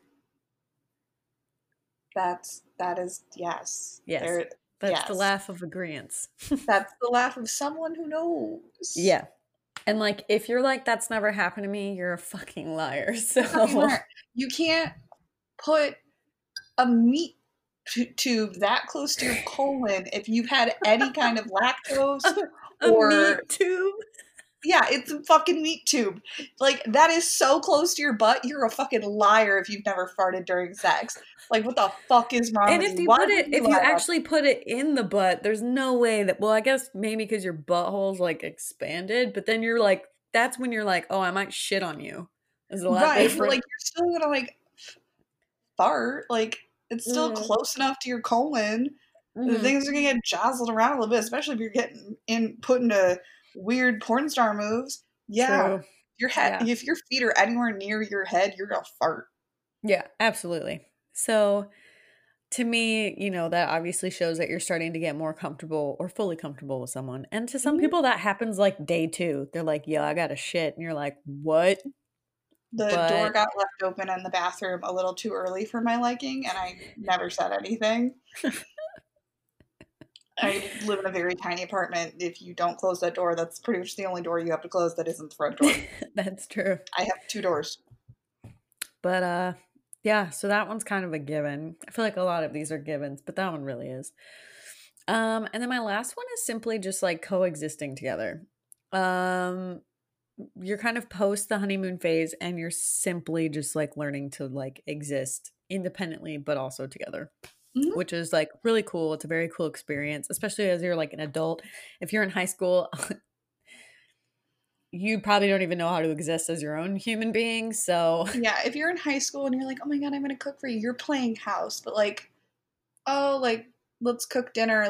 [SPEAKER 2] that is yes.
[SPEAKER 1] Yes.
[SPEAKER 2] There,
[SPEAKER 1] That's
[SPEAKER 2] yes.
[SPEAKER 1] the laugh of agreeance.
[SPEAKER 2] That's the laugh of someone who knows.
[SPEAKER 1] Yeah. And like, if you're like, that's never happened to me, you're a fucking liar. So
[SPEAKER 2] Fucking liar. You can't put a meat tube that close to your colon if you've had any kind of lactose
[SPEAKER 1] a
[SPEAKER 2] or
[SPEAKER 1] meat tube.
[SPEAKER 2] yeah, it's a fucking meat tube. Like, that is so close to your butt. You're a fucking liar if you've never farted during sex. Like, what the fuck is wrong
[SPEAKER 1] And
[SPEAKER 2] with
[SPEAKER 1] if
[SPEAKER 2] you?
[SPEAKER 1] you
[SPEAKER 2] Why
[SPEAKER 1] put
[SPEAKER 2] would
[SPEAKER 1] it,
[SPEAKER 2] you
[SPEAKER 1] if
[SPEAKER 2] lie
[SPEAKER 1] you
[SPEAKER 2] about
[SPEAKER 1] actually put it in the butt, there's no way that, well, I guess maybe because your butthole's like expanded, but then you're like, that's when you're like, oh, I might shit on you. It's a
[SPEAKER 2] that?
[SPEAKER 1] lot
[SPEAKER 2] Right, but
[SPEAKER 1] different.
[SPEAKER 2] like, you're still gonna, like, fart. Like, it's still close enough to your colon. The things are gonna get jostled around a little bit, especially if you're getting put into weird porn star moves. Yeah.
[SPEAKER 1] True.
[SPEAKER 2] Your head,
[SPEAKER 1] Yeah.
[SPEAKER 2] if your feet are anywhere near your head, you're gonna fart.
[SPEAKER 1] Yeah, absolutely. So to me, you know, that obviously shows that you're starting to get more comfortable or fully comfortable with someone. And to some people, that happens like day 2. They're like, yeah, I got a shit. And you're like, what?
[SPEAKER 2] The door got left open in the bathroom a little too early for my liking, and I never said anything. I live in a very tiny apartment. If you don't close that door, that's pretty much the only door you have to close that isn't the front door.
[SPEAKER 1] That's true.
[SPEAKER 2] I have 2 doors.
[SPEAKER 1] But yeah, so that one's kind of a given. I feel like a lot of these are givens, but that one really is. And then my last one is simply just like coexisting together. You're kind of post the honeymoon phase and you're simply just like learning to like exist independently but also together.
[SPEAKER 2] Mhm.
[SPEAKER 1] Which is like really cool. It's a very cool experience, especially as you're like an adult. If you're in high school, you probably don't even know how to exist as your own human being. So
[SPEAKER 2] Yeah, if you're in high school and you're like, oh my god, I'm gonna cook for you, you're playing house, but like, oh, like, let's cook dinner,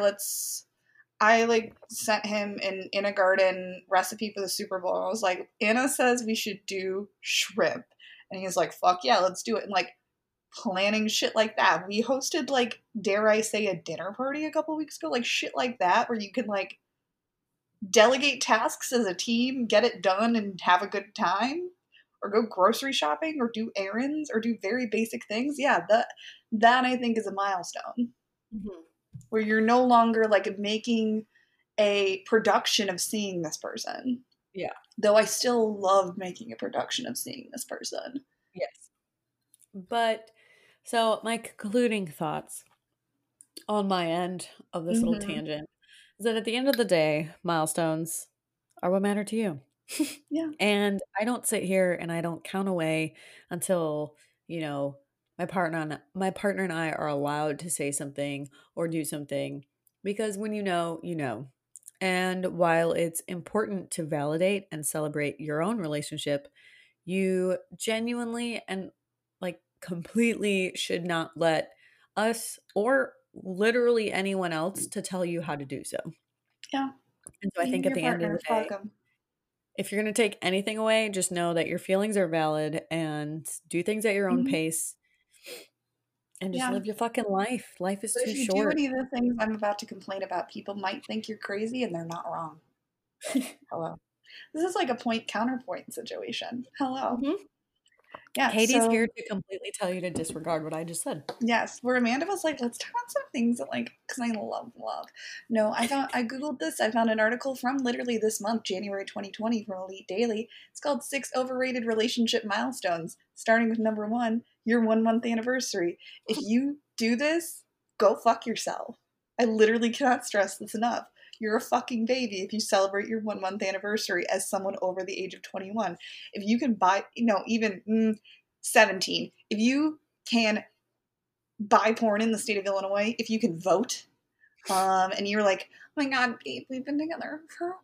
[SPEAKER 2] I like sent him an In a Garden recipe for the Super Bowl. I was like, Anna says we should do shrimp. And he's like, fuck yeah, let's do it. And like planning shit like that. We hosted like, dare I say, a dinner party a couple weeks ago, like shit like that, where you can like delegate tasks as a team, get it done, and have a good time, or go grocery shopping, or do errands, or do very basic things. Yeah, that I think is a milestone where you're no longer like making a production of seeing this person.
[SPEAKER 1] Yeah.
[SPEAKER 2] Though I still love making a production of seeing this person.
[SPEAKER 1] Yes. But so my concluding thoughts on my end of this little tangent is that at the end of the day, milestones are what matter to you.
[SPEAKER 2] Yeah.
[SPEAKER 1] And I don't sit here and I don't count away until, you know, my partner and I are allowed to say something or do something, because when you know, you know. And while it's important to validate and celebrate your own relationship, you genuinely and like completely should not let us or literally anyone else to tell you how to do so.
[SPEAKER 2] Yeah.
[SPEAKER 1] And so I think at the end of the day, if you're going to take anything away, just know that your feelings are valid and do things at your own pace and just live your fucking life. Life is
[SPEAKER 2] But
[SPEAKER 1] too
[SPEAKER 2] if you
[SPEAKER 1] short.
[SPEAKER 2] do any of the things I'm about to complain about, people might think you're crazy and they're not wrong. Hello. This is like a point counterpoint situation. Hello. Yeah.
[SPEAKER 1] Katie's here to completely tell you to disregard what I just said.
[SPEAKER 2] Yes, where Amanda was like, let's talk about some things that like, because I love. No, I Googled this. I found an article from literally this month, January 2020, from Elite Daily. It's called 6 Overrated Relationship Milestones, starting with number 1, your 1 month anniversary. If you do this, go fuck yourself. I literally cannot stress this enough. You're a fucking baby if you celebrate your 1 month anniversary as someone over the age of 21. If you can buy, even 17, if you can buy porn in the state of Illinois, if you can vote, and you're like, oh my god, babe, we've been together for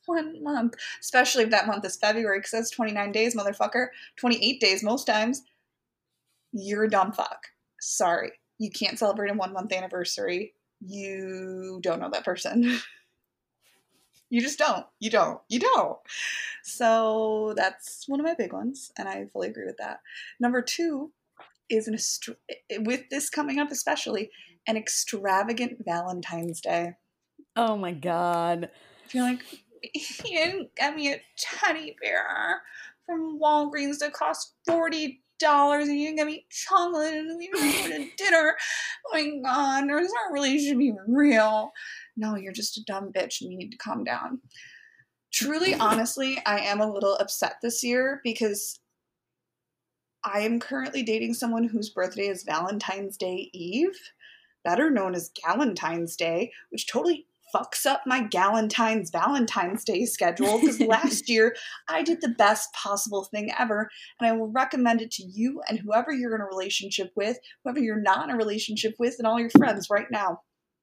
[SPEAKER 2] 1 month. Especially if that month is February, because that's 29 days, motherfucker. 28 days most times. You're a dumb fuck. Sorry. You can't celebrate a 1 month anniversary. You don't know that person. You just don't. You don't. So that's one of my big ones, and I fully agree with that. Number 2 is with this coming up especially, an extravagant Valentine's Day.
[SPEAKER 1] Oh my God.
[SPEAKER 2] If you're like, you didn't get me a teddy bear from Walgreens that cost $40 and you didn't get me chocolate and we didn't go to dinner. Oh my God, is our relationship even real? No, you're just a dumb bitch and you need to calm down. Truly, honestly, I am a little upset this year because I am currently dating someone whose birthday is Valentine's Day Eve, better known as Galentine's Day, which totally fucks up my Valentine's Day schedule because last year I did the best possible thing ever, and I will recommend it to you and whoever you're in a relationship with, whoever you're not in a relationship with, and all your friends right now.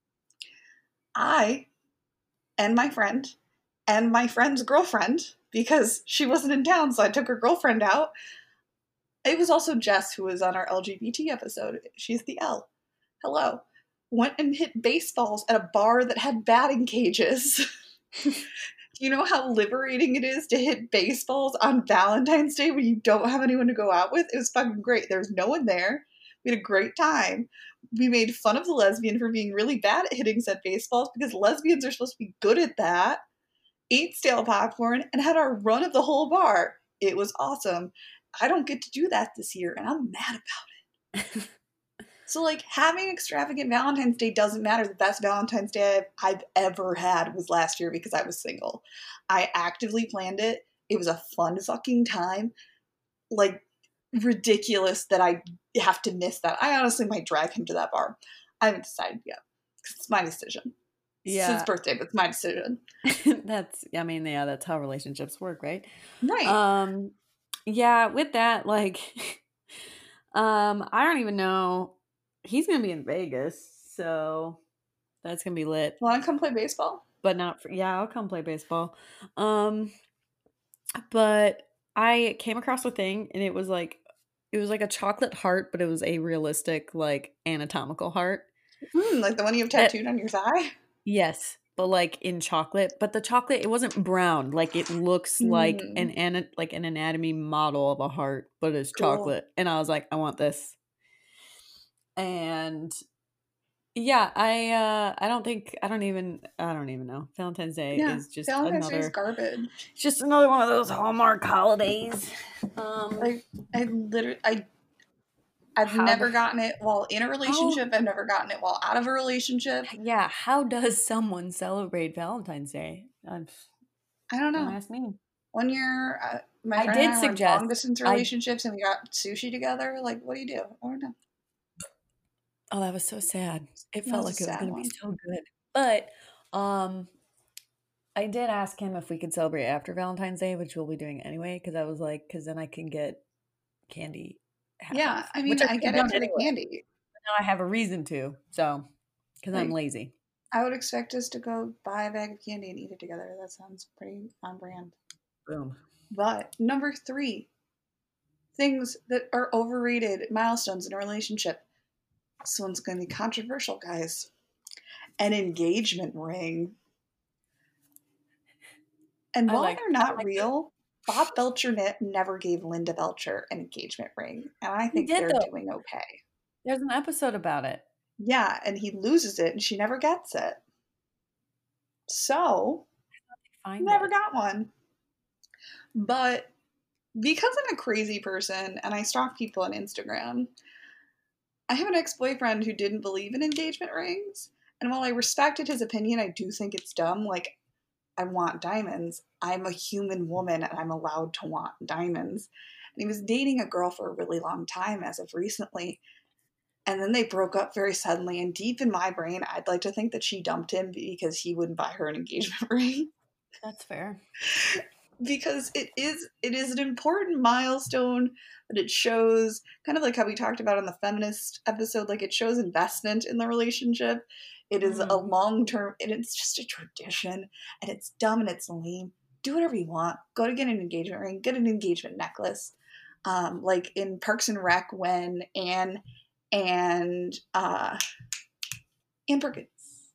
[SPEAKER 2] I and my friend's girlfriend, because she wasn't in town, so I took her girlfriend out. It was also Jess who was on our LGBT episode. She's the L. Hello. Went and hit baseballs at a bar that had batting cages. Do you know how liberating it is to hit baseballs on Valentine's Day when you don't have anyone to go out with? It was fucking great. There was no one there. We had a great time. We made fun of the lesbian for being really bad at hitting said baseballs because lesbians are supposed to be good at that. Ate stale popcorn and had our run of the whole bar. It was awesome. I don't get to do that this year, and I'm mad about it. So, like, having extravagant Valentine's Day doesn't matter. The best Valentine's Day I've ever had was last year because I was single. I actively planned it. It was a fun fucking time. Like, ridiculous that I have to miss that. I honestly might drag him to that bar. I haven't decided yet. It's my decision.
[SPEAKER 1] Yeah.
[SPEAKER 2] It's his birthday, but it's my decision.
[SPEAKER 1] That's how relationships work, right?
[SPEAKER 2] Right.
[SPEAKER 1] Yeah, with that, like, I don't even know. He's gonna be in Vegas, so that's gonna be lit.
[SPEAKER 2] Want to come play baseball?
[SPEAKER 1] But not for, yeah, I'll come play baseball. But I came across a thing, and it was like a chocolate heart, but it was a realistic, like, anatomical heart.
[SPEAKER 2] Like the one you have tattooed on your thigh?
[SPEAKER 1] Yes. But like in chocolate, but the chocolate, it wasn't brown. Like it looks like an anatomy model of a heart, but it's chocolate. And I was like, I want this. And yeah, I don't even know. Valentine's Day is just
[SPEAKER 2] Valentine's Day is garbage.
[SPEAKER 1] It's just another one of those Hallmark holidays.
[SPEAKER 2] I've never gotten it while in a relationship. I've never gotten it while out of a relationship.
[SPEAKER 1] Yeah, how does someone celebrate Valentine's Day? I
[SPEAKER 2] don't know.
[SPEAKER 1] Don't ask me.
[SPEAKER 2] 1 year, my friend and I were in long distance relationships, and we got sushi together. Like, what do you do? I don't know.
[SPEAKER 1] Oh, that was so sad. It felt like it was going to be so good. But I did ask him if we could celebrate after Valentine's Day, which we'll be doing anyway, because I was like, because then I can get candy.
[SPEAKER 2] Yeah, I mean, I get it for the candy.
[SPEAKER 1] Now I have a reason to, so, because I'm lazy.
[SPEAKER 2] I would expect us to go buy a bag of candy and eat it together. That sounds pretty on brand.
[SPEAKER 1] Boom.
[SPEAKER 2] But number 3, things that are overrated milestones in a relationship. This one's going to be controversial, guys. An engagement ring. And while they're not real, Bob Belcher never gave Linda Belcher an engagement ring. And I think they're doing okay.
[SPEAKER 1] There's an episode about it.
[SPEAKER 2] Yeah, and he loses it and she never gets it. So, never got one. But because I'm a crazy person and I stalk people on Instagram, I have an ex-boyfriend who didn't believe in engagement rings. And while I respected his opinion, I do think it's dumb. Like, I want diamonds. I'm a human woman and I'm allowed to want diamonds. And he was dating a girl for a really long time as of recently. And then they broke up very suddenly. And deep in my brain, I'd like to think that she dumped him because he wouldn't buy her an engagement ring.
[SPEAKER 1] That's fair.
[SPEAKER 2] Because it is an important milestone that it shows, kind of like how we talked about on the feminist episode, like it shows investment in the relationship. It is a long-term, and it's just a tradition, and it's dumb and it's lame. Do whatever you want. Go to get an engagement ring, get an engagement necklace. Like in Parks and Rec when Anne and Anne Perkins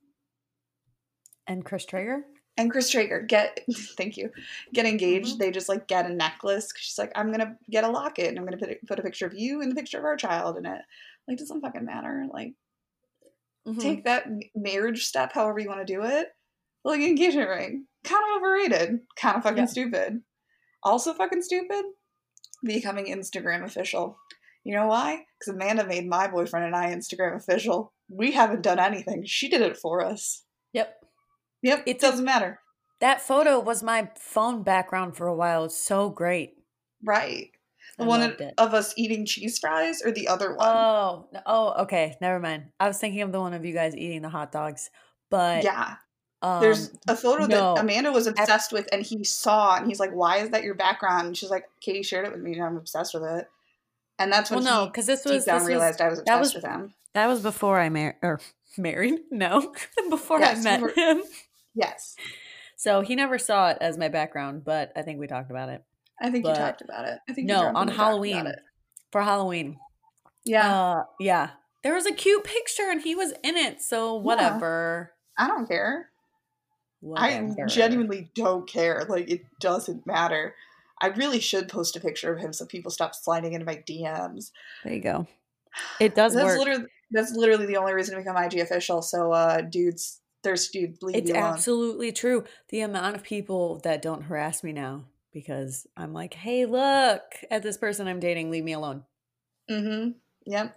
[SPEAKER 1] and Chris Traeger
[SPEAKER 2] get thank you, get engaged. They just like get a necklace. She's like, I'm gonna get a locket and I'm gonna put a picture of you and the picture of our child in it. Like, doesn't fucking matter. Like, take that marriage step however you want to do it. Like, engagement ring, kind of overrated, kind of fucking stupid. Also fucking stupid, becoming Instagram official. You know why? Because Amanda made my boyfriend and I Instagram official. We haven't done anything. She did it for us.
[SPEAKER 1] Yep.
[SPEAKER 2] It doesn't matter.
[SPEAKER 1] That photo was my phone background for a while. It's so great.
[SPEAKER 2] Right. The one of us eating cheese fries or the other one?
[SPEAKER 1] Oh, okay. Never mind. I was thinking of the one of you guys eating the hot dogs. But
[SPEAKER 2] yeah. There's a photo that Amanda was obsessed with and he saw and he's like, why is that your background? And she's like, Katie shared it with me and I'm obsessed with it. And that's when realized I was obsessed with him.
[SPEAKER 1] That was before I married. No. Before I met him.
[SPEAKER 2] Yes.
[SPEAKER 1] So he never saw it as my background, but I think we talked about it.
[SPEAKER 2] I think you talked about it. I think
[SPEAKER 1] no, on Halloween. For Halloween.
[SPEAKER 2] Yeah.
[SPEAKER 1] Yeah. There was a cute picture and he was in it, so whatever.
[SPEAKER 2] Yeah. I don't care. Whatever. I genuinely don't care. Like, it doesn't matter. I really should post a picture of him so people stop sliding into my DMs.
[SPEAKER 1] There you go. It does work.
[SPEAKER 2] That's literally the only reason to become IG official. So, dudes, leave me alone.
[SPEAKER 1] It's absolutely true. The amount of people that don't harass me now because I'm like, hey, look at this person I'm dating. Leave me alone.
[SPEAKER 2] Mm-hmm. Yep.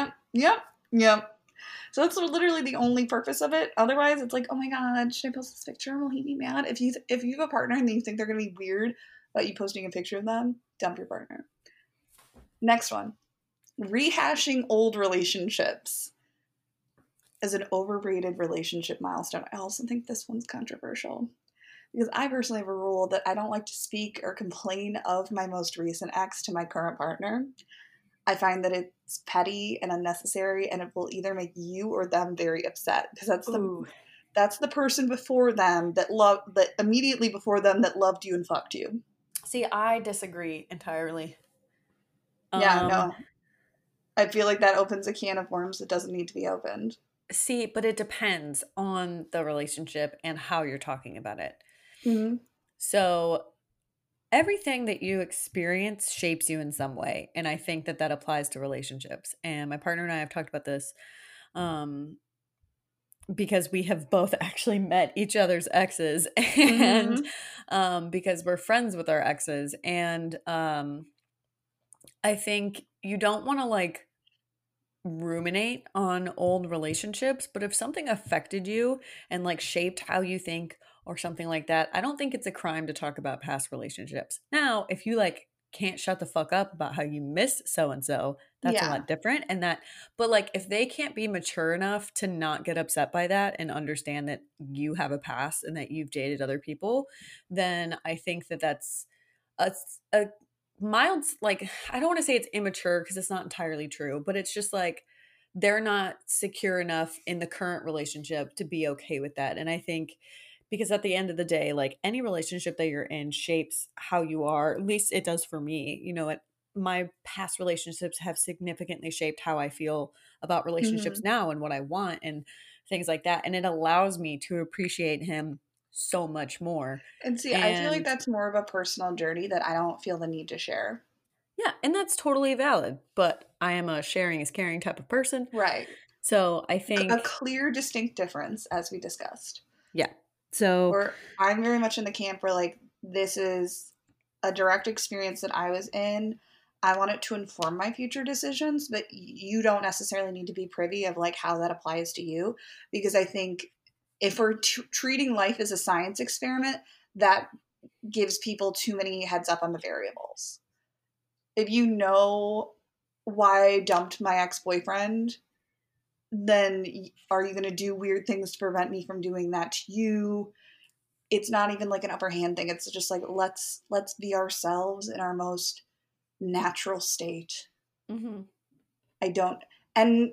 [SPEAKER 2] So that's literally the only purpose of it. Otherwise, it's like, oh my god, should I post this picture? Will he be mad? If you have a partner and you think they're going to be weird about you posting a picture of them, dump your partner. Next one. Rehashing old relationships is an overrated relationship milestone. I also think this one's controversial because I personally have a rule that I don't like to speak or complain of my most recent ex to my current partner. I find that it's petty and unnecessary, and it will either make you or them very upset because that's the person before them that immediately before them that loved you and fucked you.
[SPEAKER 1] See, I disagree entirely.
[SPEAKER 2] Yeah, no. I feel like that opens a can of worms that doesn't need to be opened.
[SPEAKER 1] See, but it depends on the relationship and how you're talking about it.
[SPEAKER 2] Mm-hmm.
[SPEAKER 1] So everything that you experience shapes you in some way. And I think that applies to relationships. And my partner and I have talked about this because we have both actually met each other's exes and because we're friends with our exes. And I think you don't want to like ruminate on old relationships, but if something affected you and like shaped how you think or something like that, I don't think it's a crime to talk about past relationships. Now, if you like can't shut the fuck up about how you miss so-and-so, that's a lot different. But like if they can't be mature enough to not get upset by that and understand that you have a past and that you've dated other people, then I think that that's a mild, like, I don't want to say it's immature because it's not entirely true, but it's just like they're not secure enough in the current relationship to be okay with that. And I think because at the end of the day, like any relationship that you're in shapes how you are, at least it does for me. You know, my past relationships have significantly shaped how I feel about relationships now and what I want and things like that. And it allows me to appreciate him so much more.
[SPEAKER 2] And see, I feel like that's more of a personal journey that I don't feel the need to share.
[SPEAKER 1] Yeah, and that's totally valid, but I am a sharing is caring type of person.
[SPEAKER 2] Right.
[SPEAKER 1] So I think
[SPEAKER 2] a clear, distinct difference, as we discussed.
[SPEAKER 1] Yeah. So
[SPEAKER 2] or I'm very much in the camp where like this is a direct experience that I was in. I want it to inform my future decisions, but you don't necessarily need to be privy of like how that applies to you, because I think if we're treating life as a science experiment, that gives people too many heads up on the variables. If you know why I dumped my ex-boyfriend, then are you going to do weird things to prevent me from doing that to you? It's not even like an upper hand thing. It's just like, let's be ourselves in our most natural state.
[SPEAKER 1] Mm-hmm.
[SPEAKER 2] And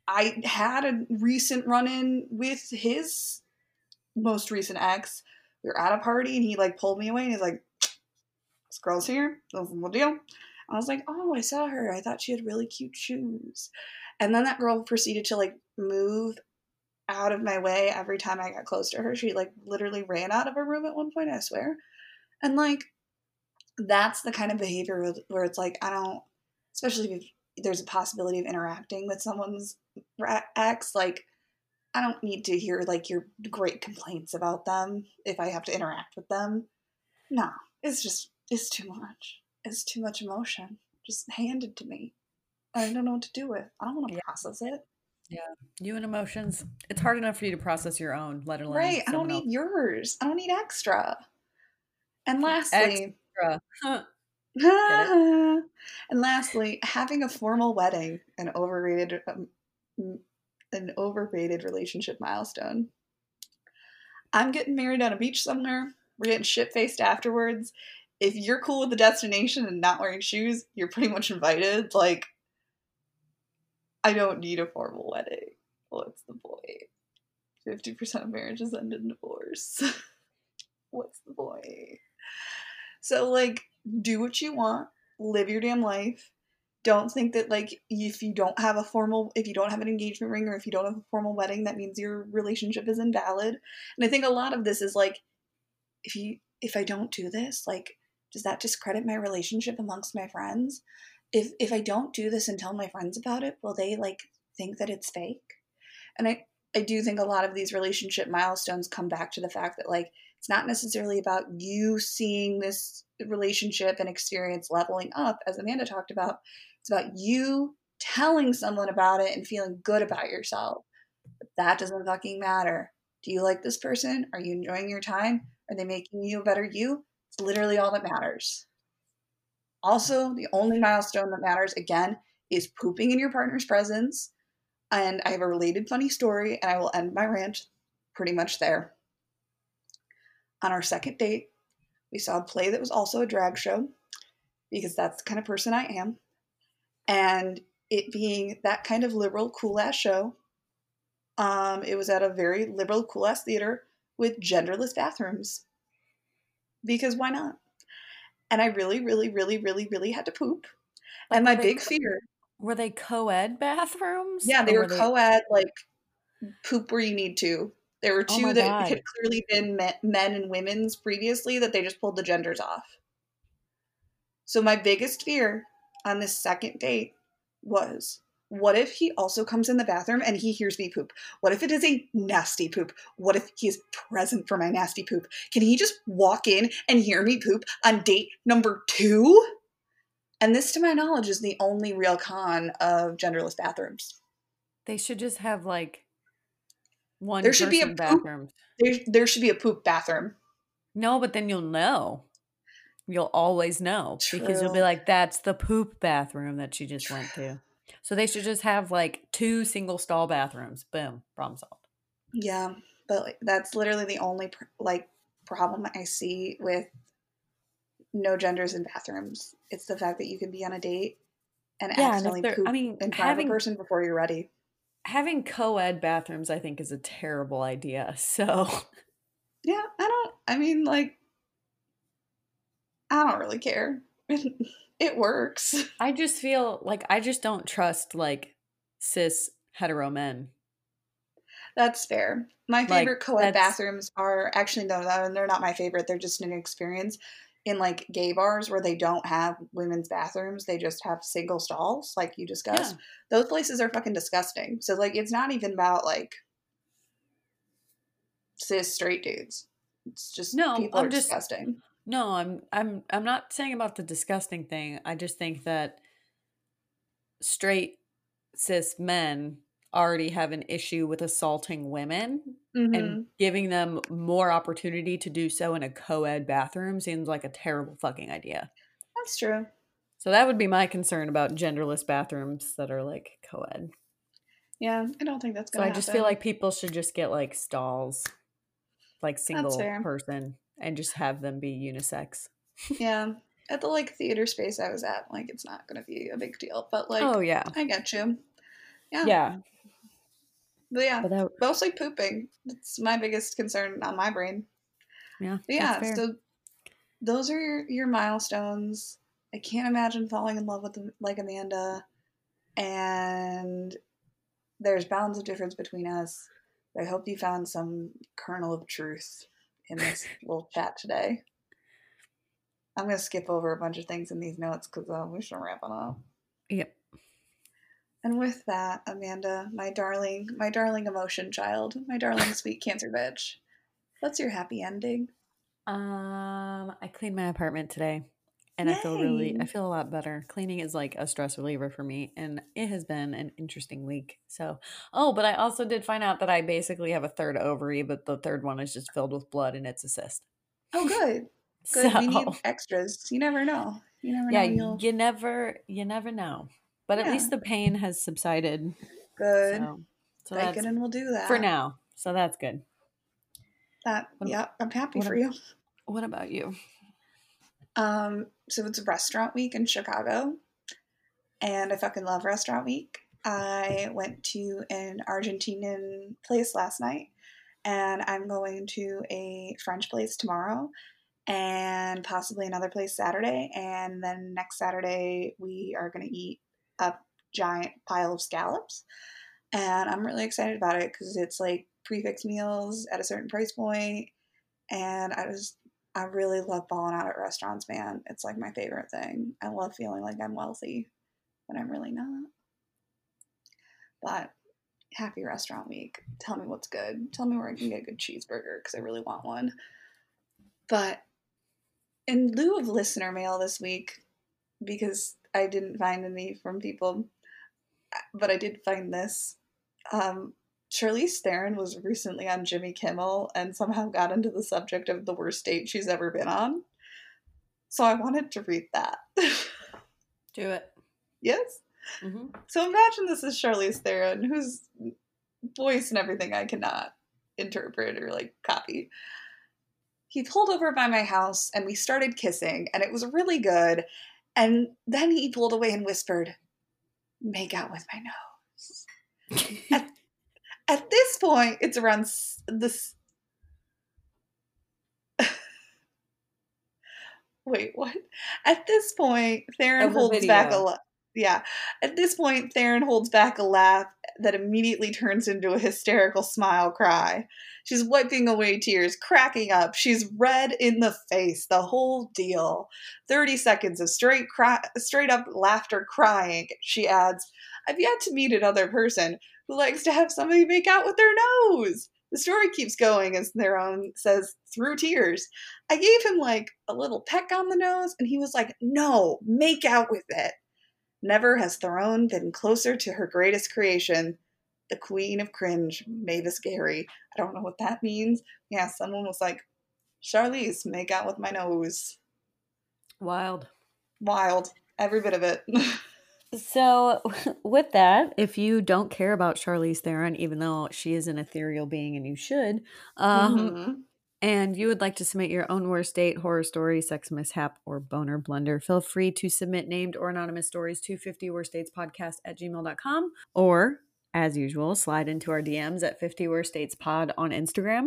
[SPEAKER 2] I had a recent run-in with his most recent ex. We were at a party and he like pulled me away and he's like, this girl's here. That's the deal. I was like, oh, I saw her. I thought she had really cute shoes. And then that girl proceeded to like move out of my way every time I got close to her. She like literally ran out of her room at one point, I swear. And like, that's the kind of behavior where it's like, I don't, especially if there's a possibility of interacting with someone's ex, like, I don't need to hear like your great complaints about them if I have to interact with them. No, it's too much. It's too much emotion. Just hand it to me. I don't know what to do with. I don't want to
[SPEAKER 1] Yeah.
[SPEAKER 2] process it.
[SPEAKER 1] Yeah. You and emotions. It's hard enough for you to process your own, let alone
[SPEAKER 2] Right. I don't
[SPEAKER 1] someone
[SPEAKER 2] need
[SPEAKER 1] else.
[SPEAKER 2] yours. I don't need extra. And lastly,
[SPEAKER 1] Extra. Get it?
[SPEAKER 2] and lastly, having a formal wedding, an overrated relationship milestone. I'm getting married on a beach somewhere. We're getting shit faced afterwards. If you're cool with the destination and not wearing shoes, you're pretty much invited. Like, I don't need a formal wedding. What's the point? 50% of marriages end in divorce. What's the point? So, like, do what you want. Live your damn life. Don't think that, like, if you don't have an engagement ring or if you don't have a formal wedding, that means your relationship is invalid. And I think a lot of this is, like, if I don't do this, like, does that discredit my relationship amongst my friends? If I don't do this and tell my friends about it, will they, like, think that it's fake? And I do think a lot of these relationship milestones come back to the fact that, like, it's not necessarily about you seeing this relationship and experience leveling up, as Amanda talked about. It's about you telling someone about it and feeling good about yourself. But that doesn't fucking matter. Do you like this person? Are you enjoying your time? Are they making you a better you? It's literally all that matters. Also, the only milestone that matters, again, is pooping in your partner's presence. And I have a related funny story, and I will end my rant pretty much there. On our second date, we saw a play that was also a drag show, because that's the kind of person I am. And it being that kind of liberal, cool-ass show, it was at a very liberal, cool-ass theater with genderless bathrooms. Because why not? And I really, really, really, really, really had to poop.
[SPEAKER 1] Like,
[SPEAKER 2] and my big fear...
[SPEAKER 1] Were they co-ed bathrooms?
[SPEAKER 2] Yeah, they
[SPEAKER 1] Or
[SPEAKER 2] were co-ed, like, poop where you need to. There were
[SPEAKER 1] Oh
[SPEAKER 2] two
[SPEAKER 1] my
[SPEAKER 2] that
[SPEAKER 1] God.
[SPEAKER 2] had clearly been men and women's previously that they just pulled the genders off. So my biggest fear on this second date was, what if he also comes in the bathroom and he hears me poop? What if it is a nasty poop? What if he is present for my nasty poop? Can he just walk in and hear me poop on date number 2? And this, to my knowledge, is the only real con of genderless bathrooms.
[SPEAKER 1] They should just have, like, one
[SPEAKER 2] There should be a
[SPEAKER 1] person
[SPEAKER 2] poop.
[SPEAKER 1] bathrooms.
[SPEAKER 2] There should be a poop bathroom.
[SPEAKER 1] No, but then you'll know. You'll always know. Because you'll be
[SPEAKER 2] True.
[SPEAKER 1] like, that's the poop bathroom that she just went to. So they should just have, like, 2 single stall bathrooms. Boom. Problem solved.
[SPEAKER 2] Yeah, but like, that's literally the only problem I see with no genders in bathrooms. It's the fact that you can be on a date and
[SPEAKER 1] Yeah, and if
[SPEAKER 2] accidentally
[SPEAKER 1] they're,
[SPEAKER 2] poop
[SPEAKER 1] I mean,
[SPEAKER 2] in front of a person before you're ready.
[SPEAKER 1] having co-ed bathrooms, I think, is a terrible idea. So
[SPEAKER 2] Yeah, I don't really care. It works.
[SPEAKER 1] I just feel like I just don't trust, like, cis hetero men.
[SPEAKER 2] That's fair. My
[SPEAKER 1] Like,
[SPEAKER 2] favorite co-ed
[SPEAKER 1] that's
[SPEAKER 2] bathrooms are actually, no, they're not my favorite. They're just an experience in like gay bars where they don't have women's bathrooms. They just have single stalls, like you discussed.
[SPEAKER 1] yeah.
[SPEAKER 2] Those places are fucking disgusting. So like, it's not even about like cis straight dudes. It's just
[SPEAKER 1] No,
[SPEAKER 2] people are disgusting.
[SPEAKER 1] no, I'm not saying about the disgusting thing. I just think that straight cis men already have an issue with assaulting women, and giving them more opportunity to do so in a co-ed bathroom seems like a terrible fucking idea.
[SPEAKER 2] That's true.
[SPEAKER 1] So that would be my concern about genderless bathrooms that are, like, co-ed.
[SPEAKER 2] Yeah, I don't think that's
[SPEAKER 1] So
[SPEAKER 2] gonna
[SPEAKER 1] I
[SPEAKER 2] happen.
[SPEAKER 1] just feel like people should just get, like, stalls, like, single
[SPEAKER 2] fair.
[SPEAKER 1] person, and just have them be unisex.
[SPEAKER 2] Yeah, at the like theater space I was at, like it's not gonna be a big deal. But like,
[SPEAKER 1] Oh yeah.
[SPEAKER 2] I get you. Yeah.
[SPEAKER 1] Yeah.
[SPEAKER 2] But yeah,
[SPEAKER 1] But that,
[SPEAKER 2] mostly pooping. That's my biggest concern on my brain.
[SPEAKER 1] yeah,
[SPEAKER 2] But
[SPEAKER 1] that's
[SPEAKER 2] yeah,
[SPEAKER 1] fair.
[SPEAKER 2] so those are your milestones. I can't imagine falling in love with like Amanda, and there's bounds of difference between us. I hope you found some kernel of truth in this little chat today. I'm going to skip over a bunch of things in these notes because we should wrap it up.
[SPEAKER 1] Yep.
[SPEAKER 2] And with that, Amanda, my darling emotion child, my darling sweet cancer bitch, what's your happy ending?
[SPEAKER 1] I cleaned my apartment today, and I feel
[SPEAKER 2] Yay!
[SPEAKER 1] a lot better. Cleaning is like a stress reliever for me, and it has been an interesting week. So, but I also did find out that I basically have a third ovary, but the third one is just filled with blood, and it's a cyst.
[SPEAKER 2] Oh, good. Good. We need
[SPEAKER 1] So,
[SPEAKER 2] extras. You never know. You never
[SPEAKER 1] yeah,
[SPEAKER 2] know. You'll.
[SPEAKER 1] you never know. But at
[SPEAKER 2] Yeah.
[SPEAKER 1] least the pain has subsided.
[SPEAKER 2] Good.
[SPEAKER 1] So that's
[SPEAKER 2] Vicodin will do
[SPEAKER 1] for
[SPEAKER 2] that.
[SPEAKER 1] now. So that's good.
[SPEAKER 2] Yeah, I'm happy
[SPEAKER 1] What,
[SPEAKER 2] for you.
[SPEAKER 1] what about you?
[SPEAKER 2] So it's restaurant week in Chicago, and I fucking love restaurant week. I went to an Argentinian place last night, and I'm going to a French place tomorrow, and possibly another place Saturday, and then next Saturday we are going to eat a giant pile of scallops, and I'm really excited about it because it's like prefix meals at a certain price point, and I really love balling out at restaurants, man. It's like my favorite thing. I love feeling like I'm wealthy when I'm really not. But happy restaurant week. Tell me what's good. Tell me where I can get a good cheeseburger because I really want one. But in lieu of listener mail this week, because I didn't find any from people, but I did find this. Charlize Theron was recently on Jimmy Kimmel and somehow got into the subject of the worst date she's ever been on. So I wanted to read that.
[SPEAKER 1] Do it.
[SPEAKER 2] Yes?
[SPEAKER 1] Mm-hmm.
[SPEAKER 2] So imagine this is Charlize Theron, whose voice and everything I cannot interpret or like copy. He pulled over by my house and we started kissing, and it was really good. And then he pulled away and whispered, "Make out with my nose." At this point, it's around this. Wait, what? At this point, Theron
[SPEAKER 1] Of the
[SPEAKER 2] holds back a
[SPEAKER 1] video.
[SPEAKER 2] laugh. Yeah. At this point, Theron holds back a laugh that immediately turns into a hysterical smile cry. She's wiping away tears, cracking up. She's red in the face, the whole deal. 30 seconds of straight up laughter crying. She adds, "I've yet to meet another person who likes to have somebody make out with their nose." The story keeps going as Theron says, through tears, "I gave him like a little peck on the nose, and he was like, 'No, make out with it.'" Never has Theron been closer to her greatest creation, the queen of cringe, Mavis Gary. I don't know what that means. Yeah, someone was like, "Charlize, make out with my nose."
[SPEAKER 1] Wild.
[SPEAKER 2] Wild. Every bit of it.
[SPEAKER 1] So, with that, if you don't care about Charlize Theron, even though she is an ethereal being and you should,
[SPEAKER 2] Mm-hmm.
[SPEAKER 1] and you would like to submit your own worst date, horror story, sex mishap, or boner blunder, feel free to submit named or anonymous stories to 50worstdatespodcast@gmail.com, or, as usual, slide into our DMs at 50worstdatespod on Instagram.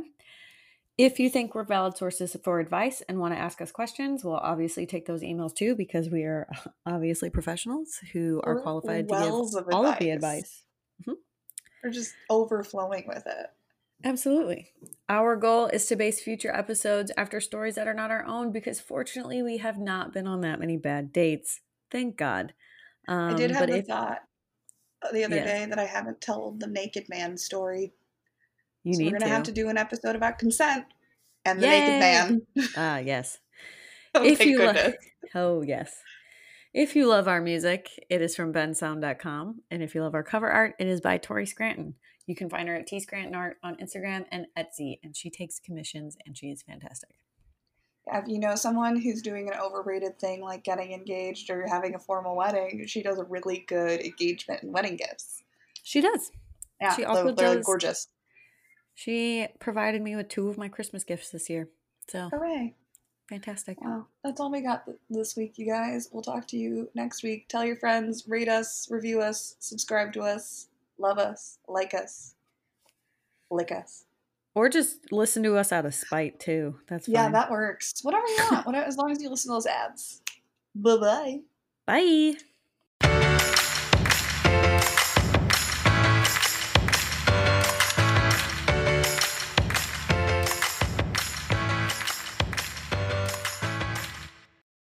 [SPEAKER 1] If you think we're valid sources for advice and want to ask us questions, we'll obviously take those emails too, because we are obviously professionals who are
[SPEAKER 2] Or
[SPEAKER 1] qualified to give
[SPEAKER 2] wells of
[SPEAKER 1] all of the
[SPEAKER 2] advice.
[SPEAKER 1] advice. Mm-hmm.
[SPEAKER 2] Or just overflowing with it.
[SPEAKER 1] Absolutely. Our goal is to base future episodes after stories that are not our own, because fortunately we have not been on that many bad dates. Thank God.
[SPEAKER 2] I did have
[SPEAKER 1] But
[SPEAKER 2] the
[SPEAKER 1] if
[SPEAKER 2] thought the other
[SPEAKER 1] yes,
[SPEAKER 2] day that I haven't told the naked man story.
[SPEAKER 1] you
[SPEAKER 2] So we're
[SPEAKER 1] need
[SPEAKER 2] going to have
[SPEAKER 1] to.
[SPEAKER 2] to do an episode about consent and the naked
[SPEAKER 1] Yay!
[SPEAKER 2] man.
[SPEAKER 1] Yes.
[SPEAKER 2] Oh,
[SPEAKER 1] If
[SPEAKER 2] thank
[SPEAKER 1] you
[SPEAKER 2] goodness.
[SPEAKER 1] oh yes. If you love our music, it is from bensound.com. And if you love our cover art, it is by Tori Scranton. You can find her at T Scranton Art on Instagram and Etsy, and she takes commissions and she is fantastic.
[SPEAKER 2] If you know someone who's doing an overrated thing like getting engaged or having a formal wedding, she does a really good engagement and wedding gifts.
[SPEAKER 1] She does.
[SPEAKER 2] Yeah,
[SPEAKER 1] She also
[SPEAKER 2] they're
[SPEAKER 1] does.
[SPEAKER 2] gorgeous.
[SPEAKER 1] She provided me with 2 of my Christmas gifts this year. So,
[SPEAKER 2] Hooray.
[SPEAKER 1] fantastic.
[SPEAKER 2] Well, that's all we got this week, you guys. We'll talk to you next week. Tell your friends, rate us, review us, subscribe to us, love us, like us. lick us.
[SPEAKER 1] Or just listen to us out of spite too. That's
[SPEAKER 2] Yeah,
[SPEAKER 1] fine.
[SPEAKER 2] that works. Whatever you want. As long as you listen to those ads. Bye-bye.
[SPEAKER 1] Bye.